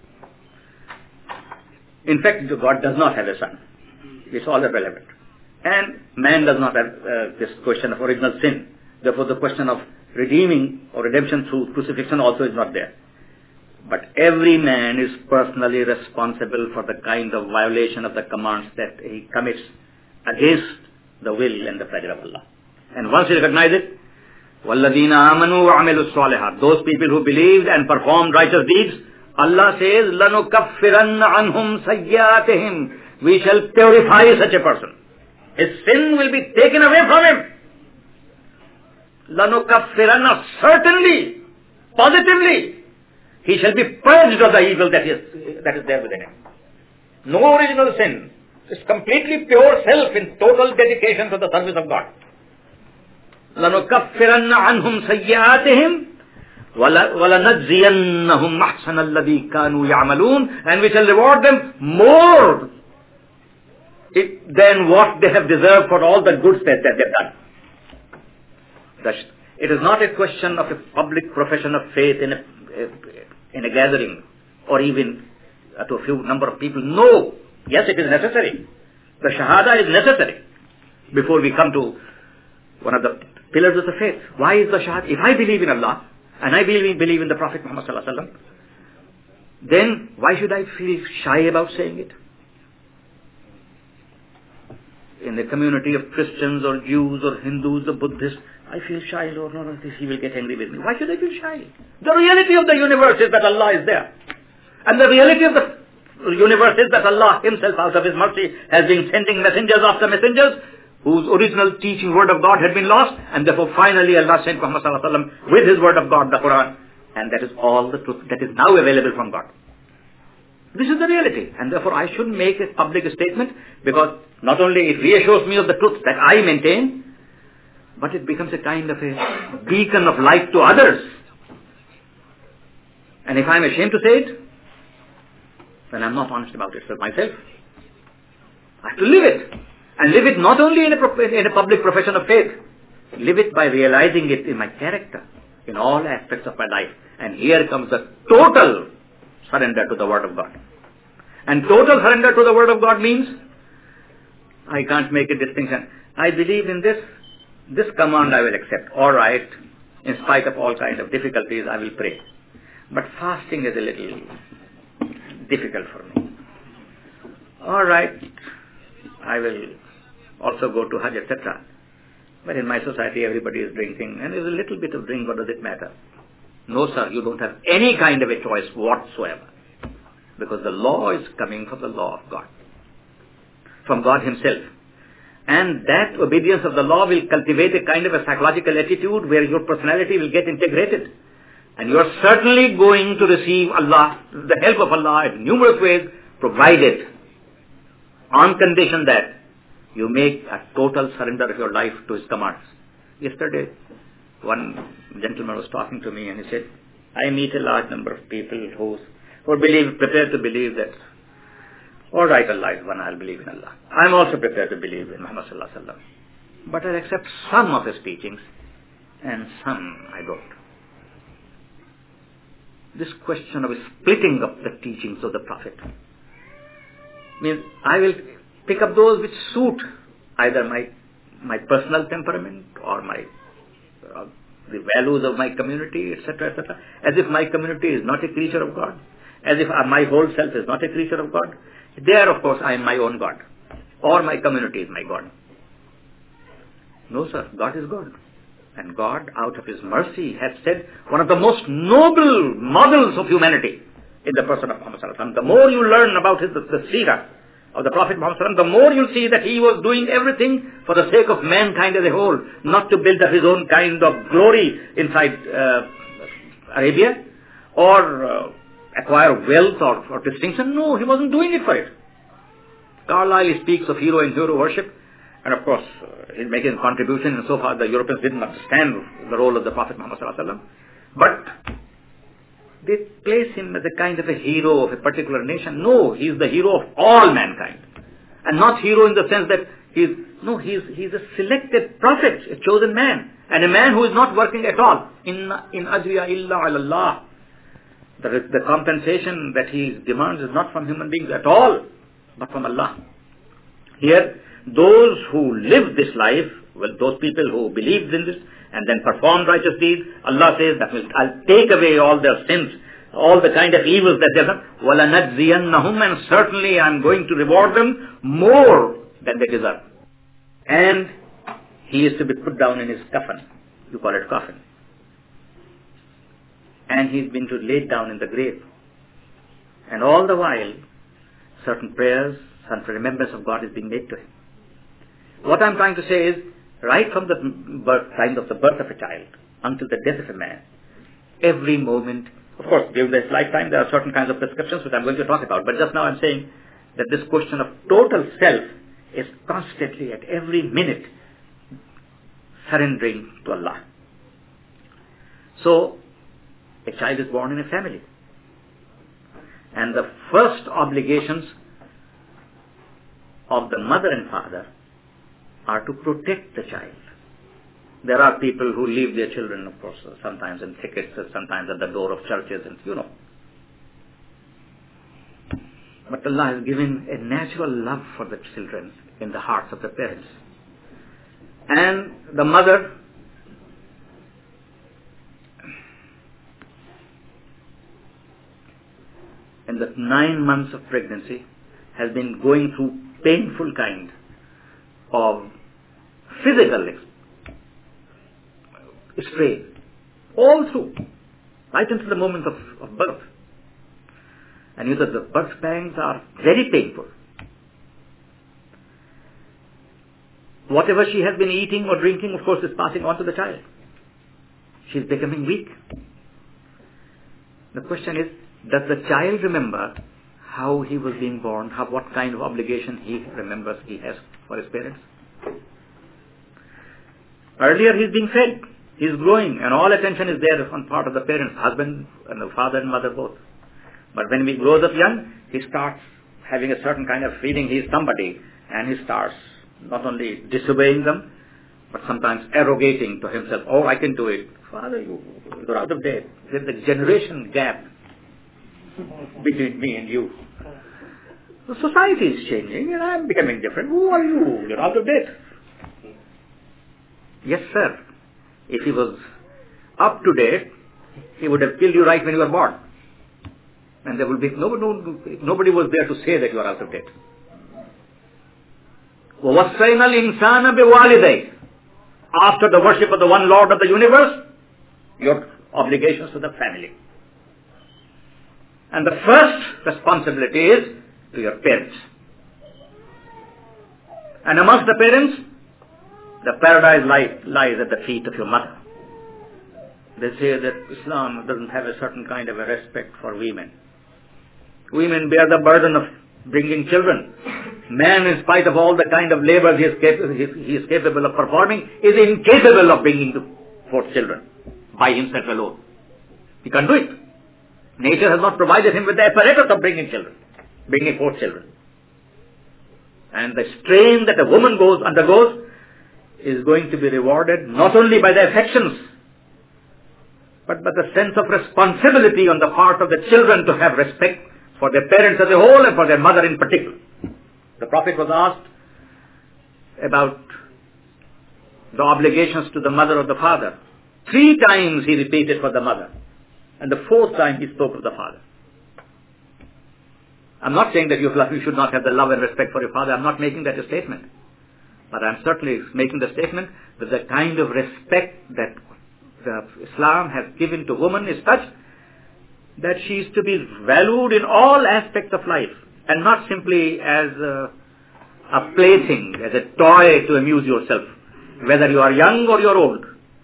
In fact, God does not have a son. It's all irrelevant. And man does not have uh, this question of original sin. Therefore, the question of redeeming or redemption through crucifixion also is not there. But every man is personally responsible for the kind of violation of the commands that he commits against the will and the pleasure of Allah. And once you recognize it, وَالَّذِينَ آمَنُوا وَعَمِلُوا الصَّالِحَاتِ, those people who believed and performed righteous deeds, Allah says, لَنُكَفِّرَنَّ عَنْهُمْ سَيِّئَاتِهِمْ, we shall purify such a person. His sin will be taken away from him. لَنُكَفِّرَنَّ, certainly, positively, he shall be purged of the evil that is, that is there within him. No original sin. It's completely pure self in total dedication to the service of God. لَنُكَفِّرَنَّ عَنْهُمْ سَيِّئَاتِهِمْ وَلَنَجْزِيَنَّهُمْ أَحْسَنَ الَّذِي كَانُوا يَعْمَلُونَ, and we shall reward them more it, than what they have deserved for all the good that they have done. That's, it is not a question of a public profession of faith in a, in a gathering or even to a few number of people. No. Yes, it is necessary. The Shahada is necessary before we come to one of the pillars of the faith. Why is the Shahada? If I believe in Allah and I believe in, believe in the Prophet Muhammad Sallallahu Alaihi Wasallam, then why should I feel shy about saying it? In the community of Christians or Jews or Hindus or Buddhists, I feel shy. No, no, no, he will get angry with me. Why should I feel shy? The reality of the universe is that Allah is there. And the reality of the universe is that Allah Himself, out of His mercy, has been sending messengers after messengers whose original teaching word of God had been lost, and therefore finally Allah sent Muhammad Sallallahu Alaihi Wasallam with His word of God, the Quran, and that is all the truth that is now available from God. This is the reality, and therefore I should make a public statement, because not only it reassures me of the truth that I maintain, but it becomes a kind of a beacon of light to others. And if I am ashamed to say it, then I am not honest about it for myself. I have to live it. And live it not only in a, in a public profession of faith, live it by realizing it in my character, in all aspects of my life. And here comes the total surrender to the Word of God. And total surrender to the Word of God means, I can't make a distinction. I believe in this, this command I will accept. All right, in spite of all kinds of difficulties, I will pray. But fasting is a little difficult for me. All right, I will also go to Hajj, et cetera. But in my society, everybody is drinking, and there's a little bit of drink. What does it matter? No, sir, you don't have any kind of a choice whatsoever, because the law is coming from the law of God, from God Himself. And that obedience of the law will cultivate a kind of a psychological attitude where your personality will get integrated. And you are certainly going to receive Allah, the help of Allah in numerous ways, provided on condition that you make a total surrender of your life to His commands. Yesterday, one gentleman was talking to me and he said, I meet a large number of people who, who are believe, prepared to believe that, all right, Allah is one, I'll believe in Allah. I'm also prepared to believe in Muhammad Sallallahu Alaihi Wasallam. But I'll accept some of his teachings and some I don't. This question of splitting up the teachings of the Prophet means I will pick up those which suit either my my personal temperament or my uh, the values of my community, et cetera, et cetera. As if my community is not a creature of God, as if uh, my whole self is not a creature of God. There, of course, I am my own God, or my community is my God. No, sir, God is God. And God, out of His mercy, has said one of the most noble models of humanity in the person of Muhammad Sallallahu Alaihi Wasallam. The more you learn about his, the, the seerah of the Prophet Muhammad Sallallahu Alaihi Wasallam, the more you'll see that he was doing everything for the sake of mankind as a whole, not to build up his own kind of glory inside uh, Arabia, or uh, acquire wealth or, or distinction. No, he wasn't doing it for it. Carlyle speaks of hero and hero worship. And of course, uh, he's making a contribution, and so far the Europeans didn't understand the role of the Prophet Muhammad Sallallahu Alaihi Wasallam. But they place him as a kind of a hero of a particular nation. No, he's the hero of all mankind. And not hero in the sense that he's, no, he's, he's a selected prophet, a chosen man. And a man who is not working at all. In, in ajriya illa ala Allah. The, the compensation that he demands is not from human beings at all, but from Allah. Here, those who live this life, well, those people who believed in this and then performed righteous deeds, Allah says that will, I'll take away all their sins, all the kind of evils that they've done. وَلَنَجْزِيَنَّهُمْ, and certainly I'm going to reward them more than they deserve. And he is to be put down in his coffin. You call it coffin. And he's been to laid down in the grave. And all the while, certain prayers, certain remembrance of God is being made to him. What I'm trying to say is, right from the birth, time of the birth of a child until the death of a man, every moment, of course, during this lifetime, there are certain kinds of prescriptions which I'm going to talk about. But just now I'm saying that this question of total self is constantly, at every minute, surrendering to Allah. So, A child is born in a family. And the first obligations of the mother and father are to protect the child. There are people who leave their children, of course, sometimes in thickets, sometimes at the door of churches, and you know. But Allah has given a natural love for the children in the hearts of the parents. And the mother in the nine months of pregnancy has been going through painful kind of physical strain all through, right until the moment of, of birth. And you know that the birth pangs are very painful. Whatever she has been eating or drinking, of course, is passing on to the child. She is becoming weak. The question is, does the child remember how he was being born, how, what kind of obligation he remembers he has for his parents? Earlier he is being fed, he is growing, and all attention is there on part of the parents, husband and the father and mother both. But when he grows up young, he starts having a certain kind of feeling he is somebody, and he starts not only disobeying them, but sometimes arrogating to himself, oh, I can do it. Father, you, you're out of date. There's a generation gap between me and you. The society is changing and I'm becoming different. Who are you? You're out of date. Yes, sir. If he was up to date, he would have killed you right when you were born. And there will be nobody, nobody was there to say that you are out of date. وَوَصَّيْنَا الْإِنسَانَ بِوَالِدَيْهِ. After the worship of the one Lord of the universe, your obligations to the family. And the first responsibility is to your parents. And amongst the parents, the paradise lies, lies at the feet of your mother. They say that Islam doesn't have a certain kind of a respect for women. Women bear the burden of bringing children. Man, in spite of all the kind of labor he is, capable, he is capable of performing, is incapable of bringing forth children by himself alone. He can't do it. Nature has not provided him with the apparatus of bringing children, bringing forth children. And the strain that a woman goes undergoes is going to be rewarded not only by the affections, but by the sense of responsibility on the part of the children to have respect for their parents as a whole and for their mother in particular. The Prophet was asked about the obligations to the mother or the father. Three times he repeated for the mother. And the fourth time he spoke of the father. I'm not saying that you should not have the love and respect for your father. I'm not making that a statement. But I'm certainly making the statement that the kind of respect that Islam has given to woman is such that she is to be valued in all aspects of life and not simply as a, a plaything, as a toy to amuse yourself, whether you are young or you are old.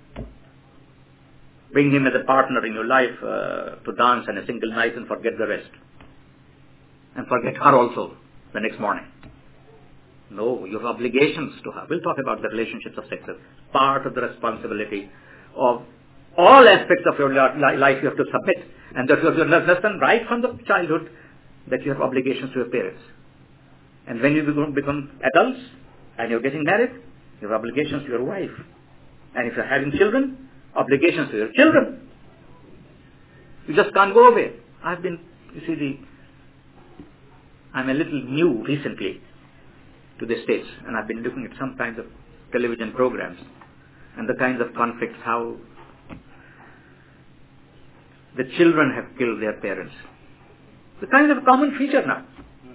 Bring him as a partner in your life uh, to dance on a single night and forget the rest. And forget her also the next morning. No, you have obligations to her. We'll talk about the relationships of sexes. Part of the responsibility of all aspects of your life you have to submit. And that you have to understand right from the childhood that you have obligations to your parents. And when you become adults and you're getting married, you have obligations to your wife. And if you're having children, obligations to your children. You just can't go away. I've been, you see, the, I'm a little new recently to the States, and I've been looking at some kinds of television programs and the kinds of conflicts, how the children have killed their parents. It's a kind of a common feature now.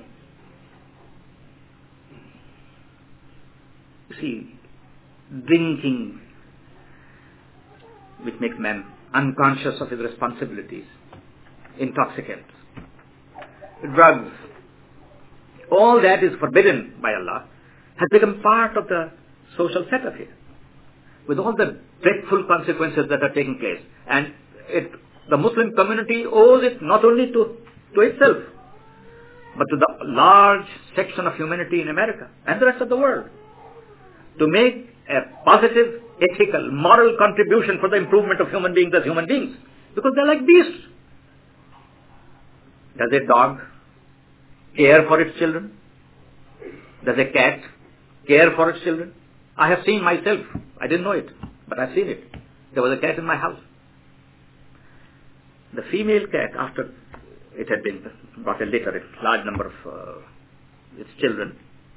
You see, drinking, which makes man unconscious of his responsibilities, intoxicants, drugs, all that is forbidden by Allah, has become part of the social setup here, with all the dreadful consequences that are taking place. And it, the Muslim community owes it not only to, to itself, but to the large section of humanity in America and the rest of the world, to make a positive, ethical, moral contribution for the improvement of human beings as human beings. Because they're like beasts. Does a dog care for its children? Does a cat care for its children? I have seen myself. I didn't know it, but I've seen it. There was a cat in my house. The female cat, after it had been brought a litter, a large number of uh, its children,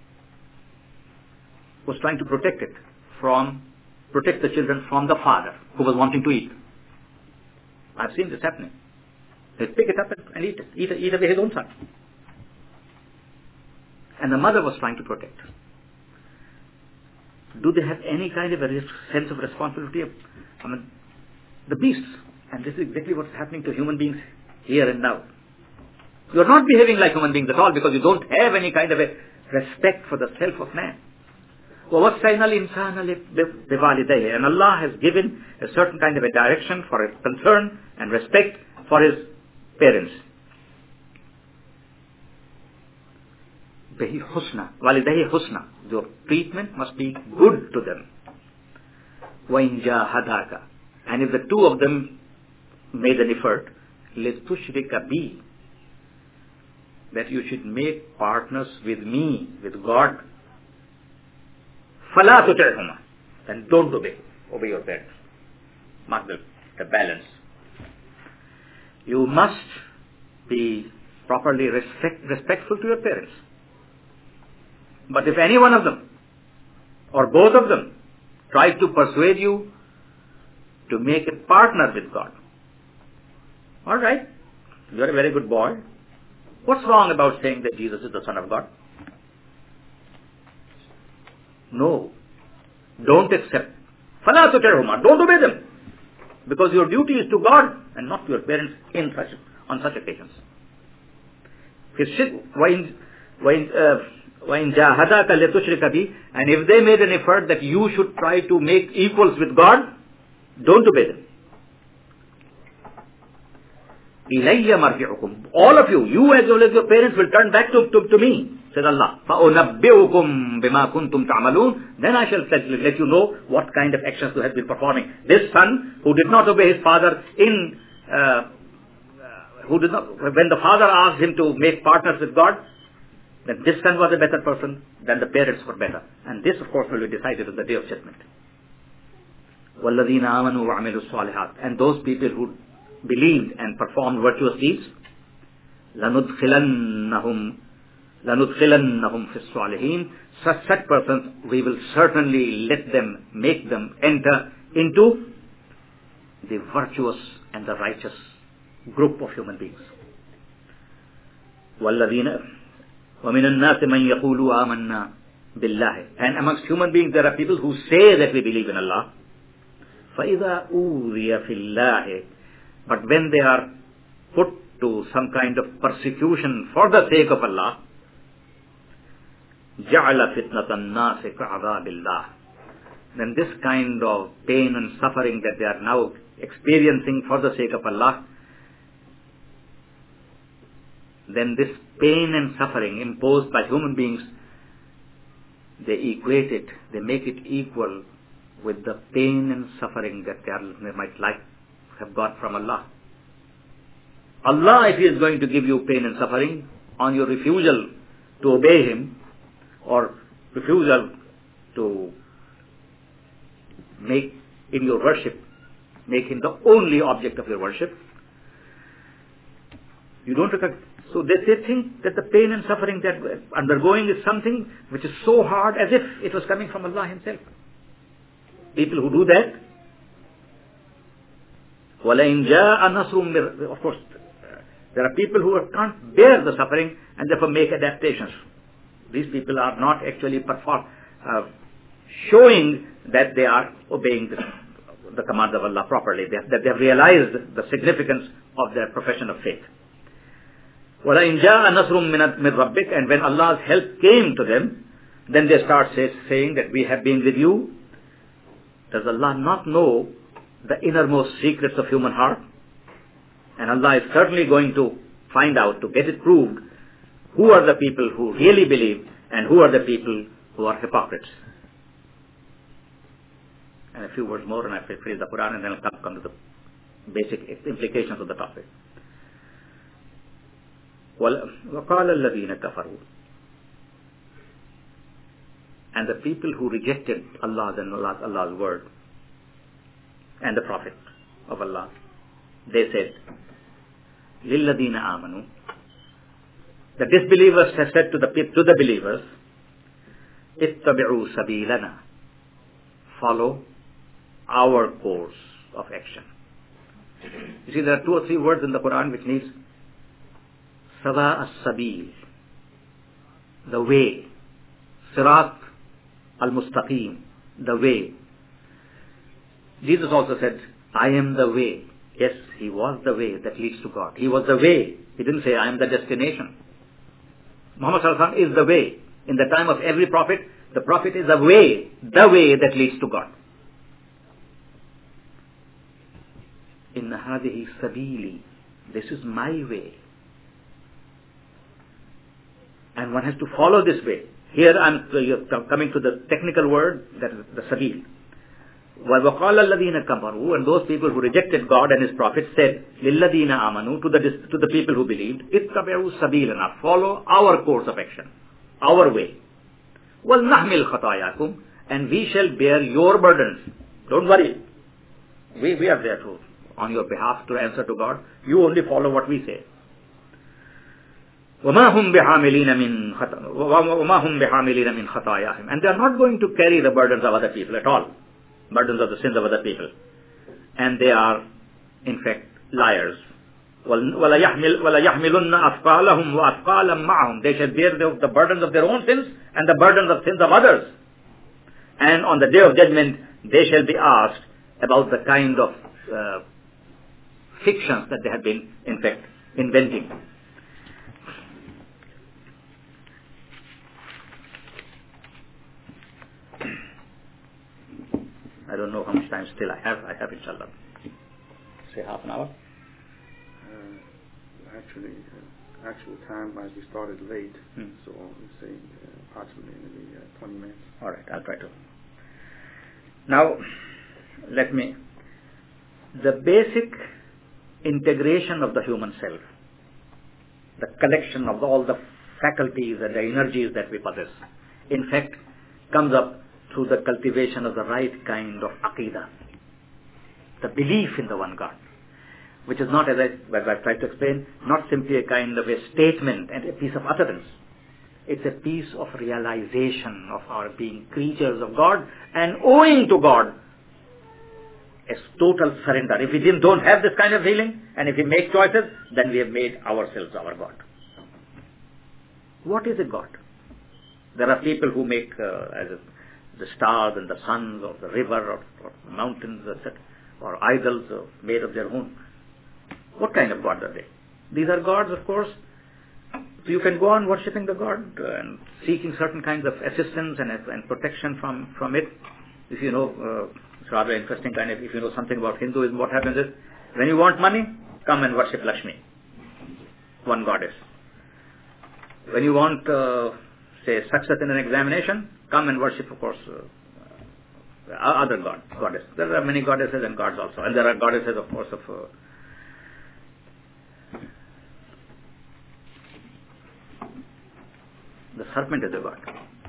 was trying to protect it from, protect the children from the father who was wanting to eat. I've seen this happening. They'd pick it up and eat it, eat, eat away his own son. And the mother was trying to protect. Do they have any kind of a sense of responsibility? I mean, the beasts. And this is exactly what's happening to human beings here and now. You are not behaving like human beings at all because you don't have any kind of a respect for the self of man. وَوَصَّيْنَا الْإِنسَانَ بِوَالِدَيْهِ. And Allah has given a certain kind of a direction for his concern and respect for his parents. Behi husna, walidahi husna. Your treatment must be good to them. وَإِنْ جَاهَدَاكَ. And if the two of them made an effort, لِتُشْرِكَ بِي, that you should make partners with me, with God, فَلَا تُطِعْهُمَا. Then don't obey. Obey your parents. Mark the, the balance. You must be properly respect, respectful to your parents. But if any one of them, or both of them, try to persuade you to make a partner with God, all right, you're a very good boy. What's wrong about saying that Jesus is the Son of God? No. Don't accept. فَلَا تُطِعْهُمَا. Don't obey them. Because your duty is to God and not to your parents in such, on such occasions. وَإِنْ جَاهَدَاكَ لِتُشْرِكَ بِي. And if they made an effort that you should try to make equals with God, don't obey them. إِلَيَّ مَرْجِعُكُمْ. All of you, you as well as your parents will turn back to, to, to me, says Allah. فَأُنَبِّئُكُمْ بِمَا كُنْتُمْ تَعْمَلُونَ. Then I shall let you know what kind of actions you have been performing. This son who did not obey his father in, uh, who did not, when the father asked him to make partners with God, then this son was a better person than the parents were better. And this of course will be decided on the day of judgment. وَالَّذِينَ آمَنُوا وَعَمِلُوا الصَّالِحَاتِ. And those people who believed and performed virtuous deeds, لَنُدْخِلَنَّهُمْ لَنُدْخِلَنَّهُمْ فِي الصَّالِحِينَ. Such, such persons, we will certainly let them, make them enter into the virtuous and the righteous group of human beings. وَالَّذِينَ وَمِنَ النَّاسِ مَنْ يَقُولُ آمَنَّا بِاللَّهِ. And amongst human beings there are people who say that we believe in Allah. فَإِذَا أُوذِيَ فِي اللَّهِ. But when they are put to some kind of persecution for the sake of Allah, جَعَلَ فِتْنَةَ النَّاسِ كَعَذَابِ اللَّهِ. Then this kind of pain and suffering that they are now experiencing for the sake of Allah, then this pain and suffering imposed by human beings, they equate it, they make it equal with the pain and suffering that they, are, they might like have got from Allah. Allah, if He is going to give you pain and suffering on your refusal to obey Him, or refusal to make in your worship, make Him the only object of your worship, you don't recognize. So they, they think that the pain and suffering that we're undergoing is something which is so hard as if it was coming from Allah Himself. People who do that, وَلَئِنْ جَاءَ نَصْرٌ. Of course, there are people who can't bear the suffering and therefore make adaptations. These people are not actually perform, uh, showing that they are obeying the, the commands of Allah properly, they, that they have realized the significance of their profession of faith. وَلَئِنْ جَاءَ نَصْرٌ مِّنْ رَبِّكَ. And when Allah's help came to them, then they start say, saying that we have been with you. Does Allah not know the innermost secrets of human heart? And Allah is certainly going to find out, to get it proved, who are the people who really believe and who are the people who are hypocrites. And a few words more and I will finish the Quran and then I'll come, come to the basic implications of the topic. وَقَالَ الَّذِينَ كَفَرُوا, and the people who rejected Allah's and Allah's, Allah's word and the Prophet of Allah, they said, لِلَّذِينَ آمَنُوا, the disbelievers have said to the, to the believers, اتَّبِعُوا سَبِيلَنَا, follow our course of action. You see, there are two or three words in the Quran which needs Sawa as-Sabil, the way, Sirat al-Mustaqim, the way. Jesus also said, I am the way. Yes, he was the way that leads to God. He was the way. He didn't say, I am the destination. Muhammad Sallallahu Alaihi Wasallam is the way. In the time of every prophet, the prophet is the way, the way that leads to God. Inna hadihi sabili, this is my way. And one has to follow this way. Here I'm coming to the technical word, that is the sabil. وَقَالَ الَّذِينَ كَفَرُوا, and those people who rejected God and His Prophet said, لِلَّذِينَ آمَنُوا, to the, to the people who believed, اتَّبِعُوا سَبِيلَنَا, follow our course of action, our way. وَلْنَحْمِلْ خَطَايَاكُمْ, and we shall bear your burdens. Don't worry. We, we are there to, on your behalf, to answer to God. You only follow what we say. وَمَا هُمْ بِحَامِلِينَ مِنْ خَطَايَاهِمْ, and they are not going to carry the burdens of other people at all. Burdens of the sins of other people. And they are, in fact, liars. وَلَيَحْمِلُنَّ أَثْقَالَهُمْ وَأَثْقَالًا مَعَهُمْ, they shall bear the, the burdens of their own sins and the burdens of sins of others. And on the day of judgment, they shall be asked about the kind of uh, fictions that they have been, in fact, inventing. I don't know how much time still I have. I have, inshallah. Say half an hour? Uh, actually, uh, actual time, as we started late, hmm. so let's say uh, approximately maybe uh, twenty minutes. All right, I'll try to. Now, let me. The basic integration of the human self, the collection of all the faculties and the energies that we possess, in fact, comes up through the cultivation of the right kind of aqidah, the belief in the one God, which is not, as, I, as I've tried to explain, not simply a kind of a statement and a piece of utterance. It's a piece of realization of our being creatures of God and owing to God a total surrender. If we didn't, don't have this kind of feeling, and if we make choices, then we have made ourselves our God. What is a God? There are people who make uh, as a the stars and the suns or the river or, or mountains, et cetera, or idols or made of their own. What kind of gods are they? These are gods, of course. So you can go on worshipping the God and seeking certain kinds of assistance and, and protection from, from it. If you know, uh, it's rather interesting kind of, if you know something about Hinduism, what happens is, when you want money, come and worship Lakshmi, one goddess. When you want, uh, say, success in an examination, come and worship, of course, uh, other god, goddess. There are many goddesses and gods also. And there are goddesses, of course, of... Uh, the serpent is a god.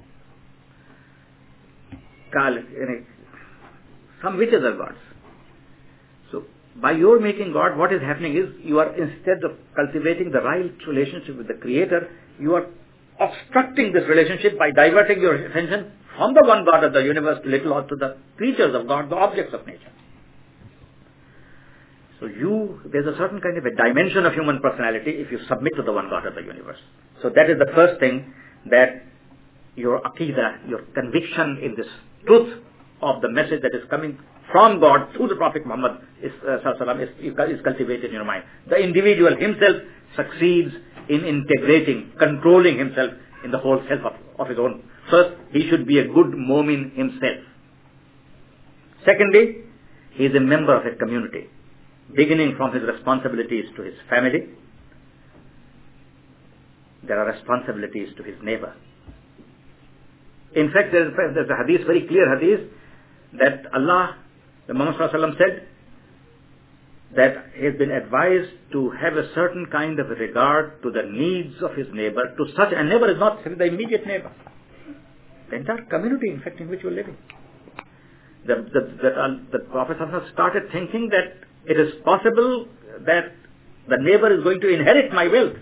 Kal, some witches are gods. So, by your making God, what is happening is, you are, instead of cultivating the right relationship with the Creator, you are obstructing this relationship by diverting your attention from the one God of the universe to little or to the creatures of God, the objects of nature. So you, there's a certain kind of a dimension of human personality if you submit to the one God of the universe. So that is the first thing, that your aqidah, your conviction in this truth of the message that is coming from God through the Prophet Muhammad is, uh, is, is cultivated in your mind. The individual himself succeeds in integrating, controlling himself in the whole self of, of his own. First, he should be a good mu'min himself. Secondly, he is a member of a community, beginning from his responsibilities to his family. There are responsibilities to his neighbor. In fact, there is, there's a hadith, very clear hadith, that Allah, the Muhammad Sallallahu Alaihi Wasallam said, that he has been advised to have a certain kind of regard to the needs of his neighbor, to such, and neighbor is not the immediate neighbor, the entire community, in fact, in which you are living. The, the, the, uh, the Prophet started thinking that it is possible that the neighbor is going to inherit my wealth.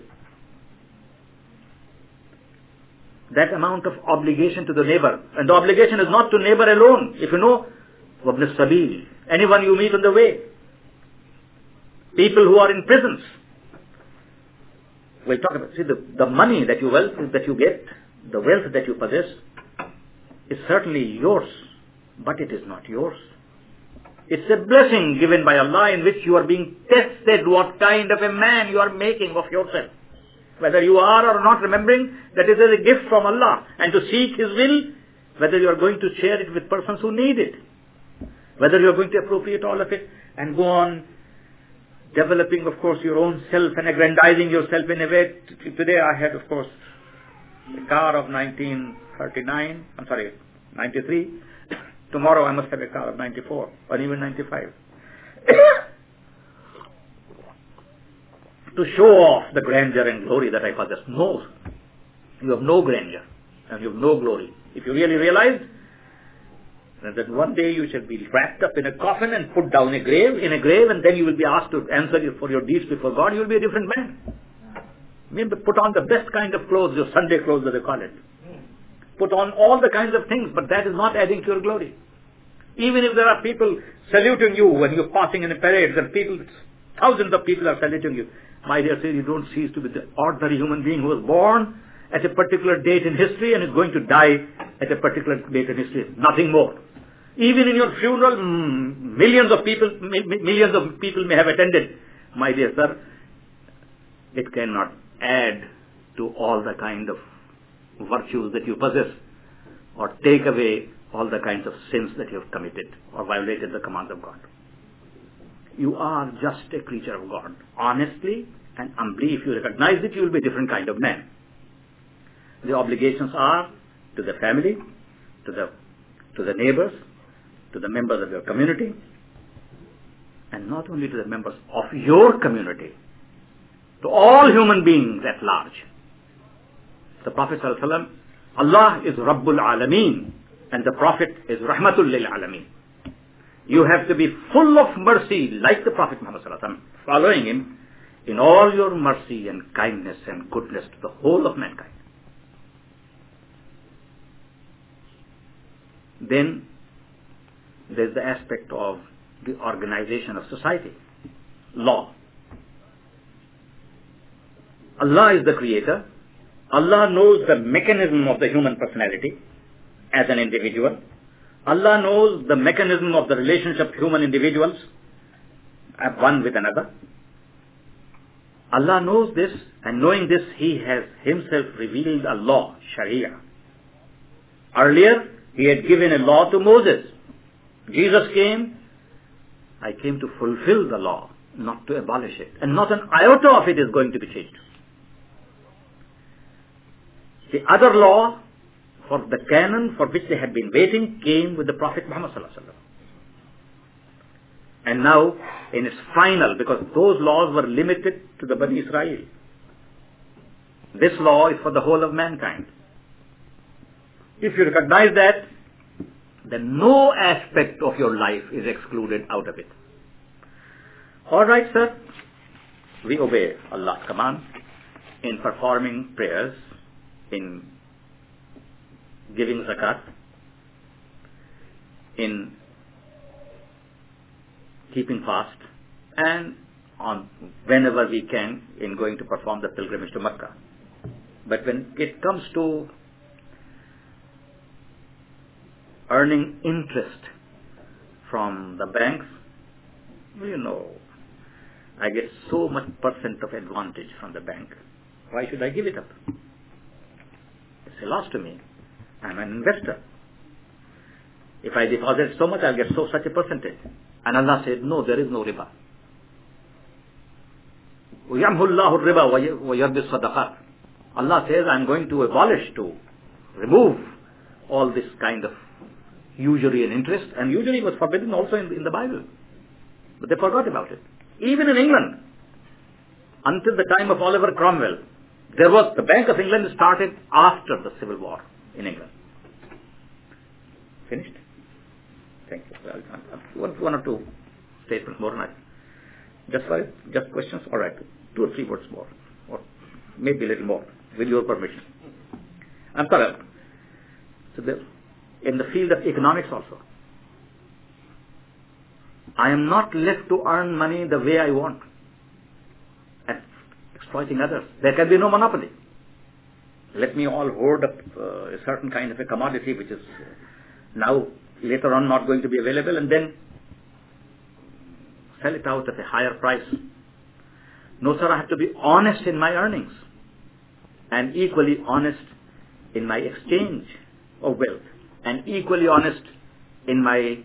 That amount of obligation to the neighbor. And the obligation is not to neighbor alone. If you know, وَابْنِ السَّبِيلِ, anyone you meet on the way. People who are in prisons. We'll talk about, see, the, the money that you, wealth, that you get, the wealth that you possess, is certainly yours, but it is not yours. It's a blessing given by Allah in which you are being tested what kind of a man you are making of yourself. Whether you are or not, remembering that it is a gift from Allah, and to seek His will, whether you are going to share it with persons who need it, whether you are going to appropriate all of it and go on developing, of course, your own self and aggrandizing yourself in a way. Today I had, of course, a car of nineteen thirty-nine, I'm sorry, ninety-three. Tomorrow I must have a car of ninety-four or even ninety-five. To show off the grandeur and glory that I possess. No. You have no grandeur and you have no glory. If you really realize that one day you shall be wrapped up in a coffin and put down a grave, in a grave, and then you will be asked to answer for your deeds before God, you will be a different man. Maybe put on the best kind of clothes, your Sunday clothes as they call it. Put on all the kinds of things, but that is not adding to your glory. Even if there are people saluting you when you're passing in a parade, and people, thousands of people are saluting you, my dear sir, you don't cease to be the ordinary human being who was born at a particular date in history and is going to die at a particular date in history. Nothing more. Even in your funeral, mm, millions of people, millions of people may have attended. My dear sir, it cannot add to all the kind of virtues that you possess, or take away all the kinds of sins that you have committed or violated the commands of God. You are just a creature of God. Honestly and humbly, if you recognize it, you will be a different kind of man. The obligations are to the family, to the, to the neighbors, to the members of your community, and not only to the members of your community, to all human beings at large. The Prophet ﷺ, Allah is Rabbul Alameen, and the Prophet is Rahmatul Lil Alameen. You have to be full of mercy like the Prophet Muhammad ﷺ, following him in all your mercy and kindness and goodness to the whole of mankind. Then there is the aspect of the organization of society, law. Allah is the creator. Allah knows the mechanism of the human personality as an individual. Allah knows the mechanism of the relationship of human individuals, one with another. Allah knows this, and knowing this, He has Himself revealed a law, Sharia. Earlier, He had given a law to Moses. Jesus came, I came to fulfill the law, not to abolish it. And not an iota of it is going to be changed. The other law, for the canon for which they had been waiting, came with the Prophet Muhammad sallallahu alaihi wasallam. And now, in its final, because those laws were limited to the Bani Israel. This law is for the whole of mankind. If you recognize that, then no aspect of your life is excluded out of it. All right, sir, we obey Allah's command in performing prayers, in giving zakat, in keeping fast, and on whenever we can in going to perform the pilgrimage to Mecca. But when it comes to earning interest from the banks, you know, I get so much percent of advantage from the bank. Why should I give it up? It's a loss to me. I'm an investor. If I deposit so much, I'll get so such a percentage. And Allah said, no, there is no riba. وَيَمْهُ اللَّهُ الرِّبَى وَيَرْبِ الصَّدَقَاتِ. Allah says, I'm going to abolish, to remove all this kind of usury and interest. And usury was forbidden also in, in the Bible. But they forgot about it. Even in England, until the time of Oliver Cromwell, there was, the Bank of England started after the Civil War in England. Finished? Thank you. Well, one, one or two statements more than I. Just for it? Just questions? All right. Two or three words more. Or maybe a little more, with your permission. I'm sorry. So the, in the field of economics also, I am not left to earn money the way I want and exploiting others. There can be no monopoly. Let me all hoard up uh, a certain kind of a commodity which is now later on not going to be available, and then sell it out at a higher price. No, sir, I have to be honest in my earnings and equally honest in my exchange of wealth and equally honest in my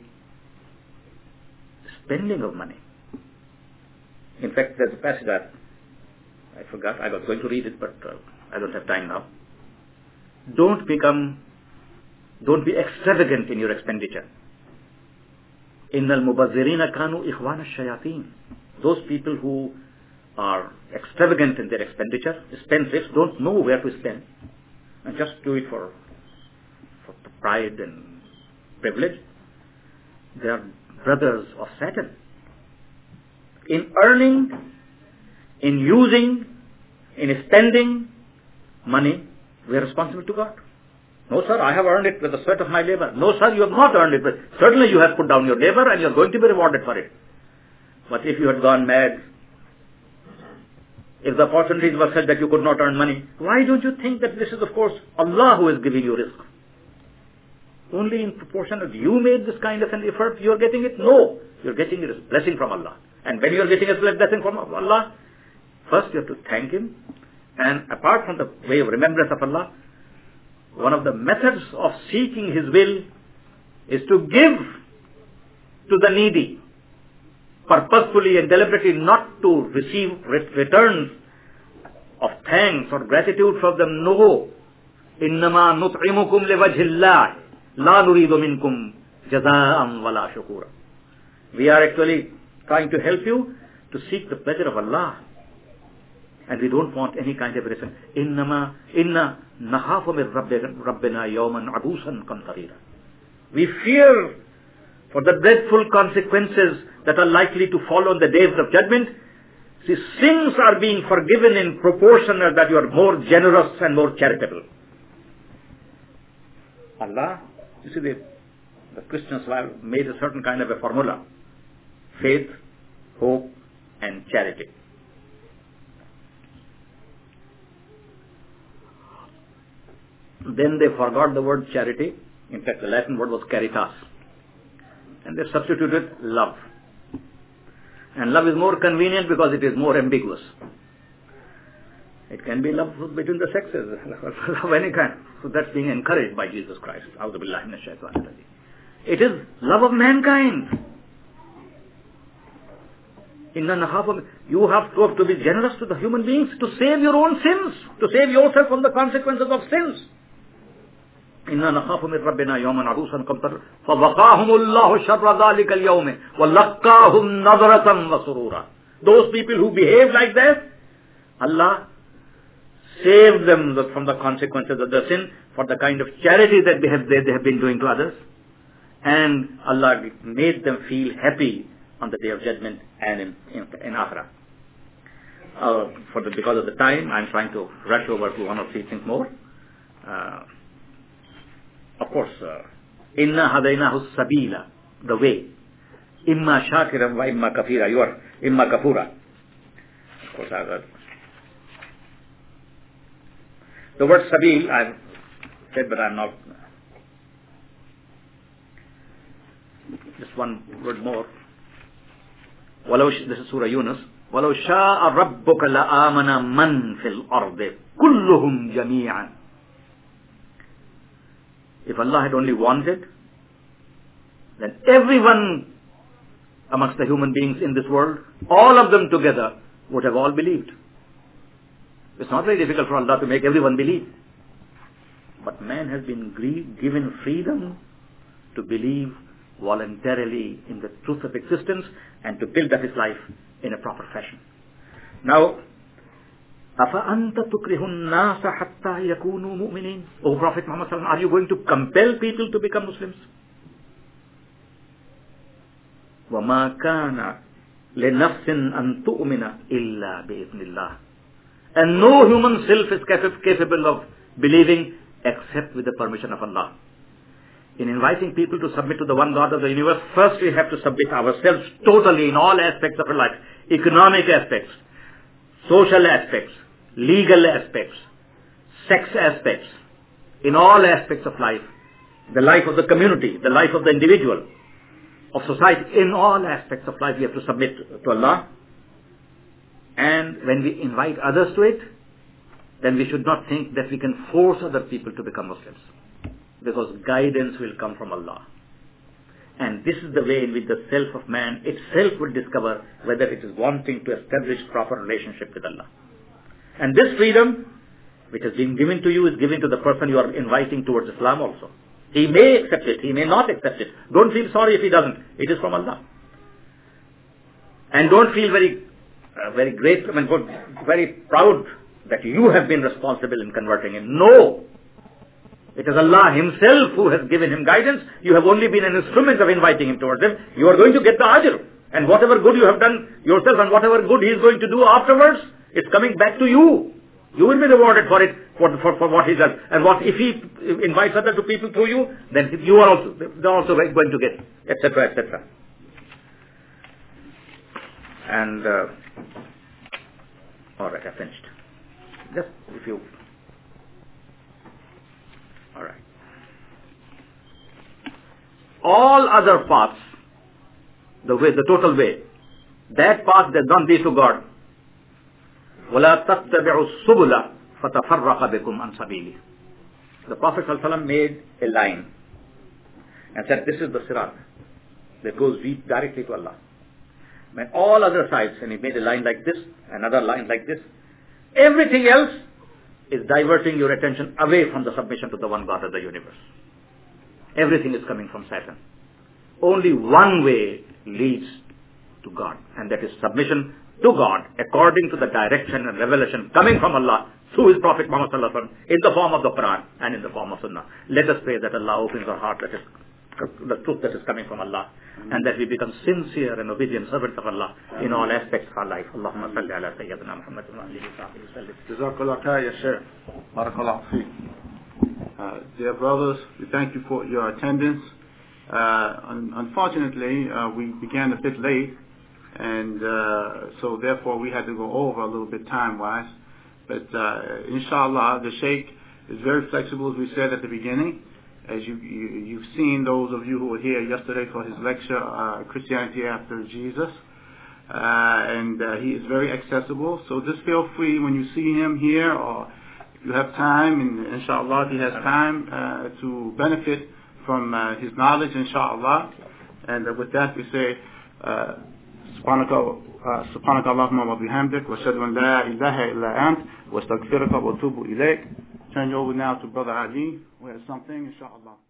spending of money. In fact, there's a passage that I forgot. I was going to read it, but uh, I don't have time now. Don't become, don't be extravagant in your expenditure. Innal mubazzirina kanu ikhwana shayateen. Those people who are extravagant in their expenditure, spendthrifts, don't know where to spend, and just do it for, for pride and privilege. They are brothers of Satan. In earning, in using, in spending money, we are responsible to God. No, sir, I have earned it with the sweat of my labor. No, sir, you have not earned it. But certainly you have put down your labor and you are going to be rewarded for it. But if you had gone mad, if the opportunities were such that you could not earn money, why don't you think that this is, of course, Allah who is giving you risk? Only in proportion as you made this kind of an effort, you are getting it? No. You are getting it as blessing from Allah. And when you are getting a blessing from Allah, first you have to thank Him. And apart from the way of remembrance of Allah, one of the methods of seeking His will is to give to the needy, purposefully and deliberately, not to receive returns of thanks or gratitude from them. No. إِنَّمَا نُطْعِمُكُمْ لِوَجْهِ اللَّهِ لَا نُرِيدُ مِنْكُمْ جَزَاءً وَلَا شُكُورًا. We are actually trying to help you to seek the pleasure of Allah. And we don't want any kind of reason. إِنَّمَا إِنَّا نَخَافُ مِنْ رَبِّنَا يَوْمًا عَبُوسًا قَمْطَرِيرًا. We fear for the dreadful consequences that are likely to follow on the days of judgment. See, sins are being forgiven in proportion as that you are more generous and more charitable. Allah, you see, the, the Christians have made a certain kind of a formula. Faith, hope, and charity. Then they forgot the word charity. In fact, the Latin word was caritas. And they substituted love. And love is more convenient because it is more ambiguous. It can be love between the sexes, love of any kind. So that's being encouraged by Jesus Christ. It is love of mankind. You have to, have to be generous to the human beings to save your own sins, to save yourself from the consequences of sins. إِنَّا نَخَافُ مِنْ رَبِّنَا يَوْمًا عَبُوسًا قَمْطَرِيرًا فَوَقَاهُمُ اللَّهُ شَرَّ ذَلِكَ الْيَوْمِ وَلَقَّاهُمْ نَضْرَةً وَسُرُورًا. Those people who behave like that, Allah saved them from the consequences of their sin for the kind of charity that they have, they, they have been doing to others. And Allah made them feel happy on the day of judgment and in, in, in Akhirah. Uh, for the, because of the time, I'm trying to rush over to one or three things more. Uh, Of course, inna hadaynahu sabila, the way. Imma shakiran wa imma kafira. You are imma kafura. Of course, I heard. The word sabil, I've said, but I'm not. Just one word more. Walau, this is Surah Yunus. وَلَوْ شَاءَ رَبُّكَ لَآمَنَ مَنْ فِي الْأَرْضِ كُلُّهُمْ جَمِيعًا. If Allah had only wanted, then everyone amongst the human beings in this world, all of them together, would have all believed. It's not very difficult for Allah to make everyone believe. But man has been given freedom to believe voluntarily in the truth of existence and to build up his life in a proper fashion. Now, أَفَأَنْتَ تُكْرِهُ النَّاسَ حَتَّى يَكُونُوا مُؤْمِنِينَ? O Prophet Muhammad sallallahu alaihi wasallam, are you going to compel people to become Muslims? وَمَا كَانَ لِنَفْسٍ أَن تُؤْمِنَ إِلَّا بِإِذْنِ اللَّهِ. And no human self is capable of believing except with the permission of Allah. In inviting people to submit to the one God of the universe, first we have to submit ourselves totally in all aspects of our life. Economic aspects, social aspects, legal aspects, sex aspects, in all aspects of life. The life of the community, the life of the individual, of society, in all aspects of life we have to submit to Allah. And when we invite others to it, then we should not think that we can force other people to become Muslims. Because guidance will come from Allah. And this is the way in which the self of man itself will discover whether it is wanting to establish proper relationship with Allah. And this freedom, which has been given to you, is given to the person you are inviting towards Islam also. He may accept it, he may not accept it. Don't feel sorry if he doesn't. It is from Allah. And don't feel very, uh, very grateful, I mean, very proud that you have been responsible in converting him. No! It is Allah Himself who has given him guidance. You have only been an instrument of inviting him towards Him. You are going to get the ajr. And whatever good you have done yourself and whatever good He is going to do afterwards, it's coming back to you. You will be rewarded for it, for, for, for what He does. And what if He invites other to people through you, then you are also, they are also going to get, et cetera, et cetera. And, uh, alright, I finished. Just if you... Alright. All other paths, the way, the total way, that path does not lead to God. وَلَا تَتَّبِعُوا السُّبُلَ فَتَفَرَّقَ بِكُمْ عَنْ سَبِيلِهِ. The Prophet ﷺ made a line and said, this is the sirat that goes directly to Allah. When all other sides, and he made a line like this, another line like this, everything else is diverting your attention away from the submission to the one God of the universe. Everything is coming from Satan. Only one way leads to God, and that is submission to God according to the direction and revelation coming from Allah through His Prophet Muhammad sallallahu alaihi wasallam in the form of the Quran and in the form of Sunnah. Let us pray that Allah opens our heart, that is the truth that is coming from Allah, and that we become sincere and obedient servants of Allah in all aspects of our life. Allahumma salli ala Sayyidina Muhammad wa alihi wa sahbihi sallim. Jazakallah khair, ya Shaykh. Barakallahu feek. Uh, Dear brothers, we thank you for your attendance. Uh, un- unfortunately, uh, we began a bit late, and uh, so therefore we had to go over a little bit time-wise. But uh, inshallah, the Shaykh is very flexible, as we said at the beginning. As you, you, you've seen, those of you who were here yesterday for his lecture, uh, Christianity After Jesus, uh, and uh, he is very accessible. So just feel free when you see him here, or if you have time, and inshallah if he has time, uh, to benefit from uh, his knowledge, inshallah. And uh, with that we say, uh, سبحانك سبحانك اللهم وبحمدك واشهد ان لا اله الا انت واستغفرك واتوب اليك. Turn you over now to Brother Ali, who has something, inshallah.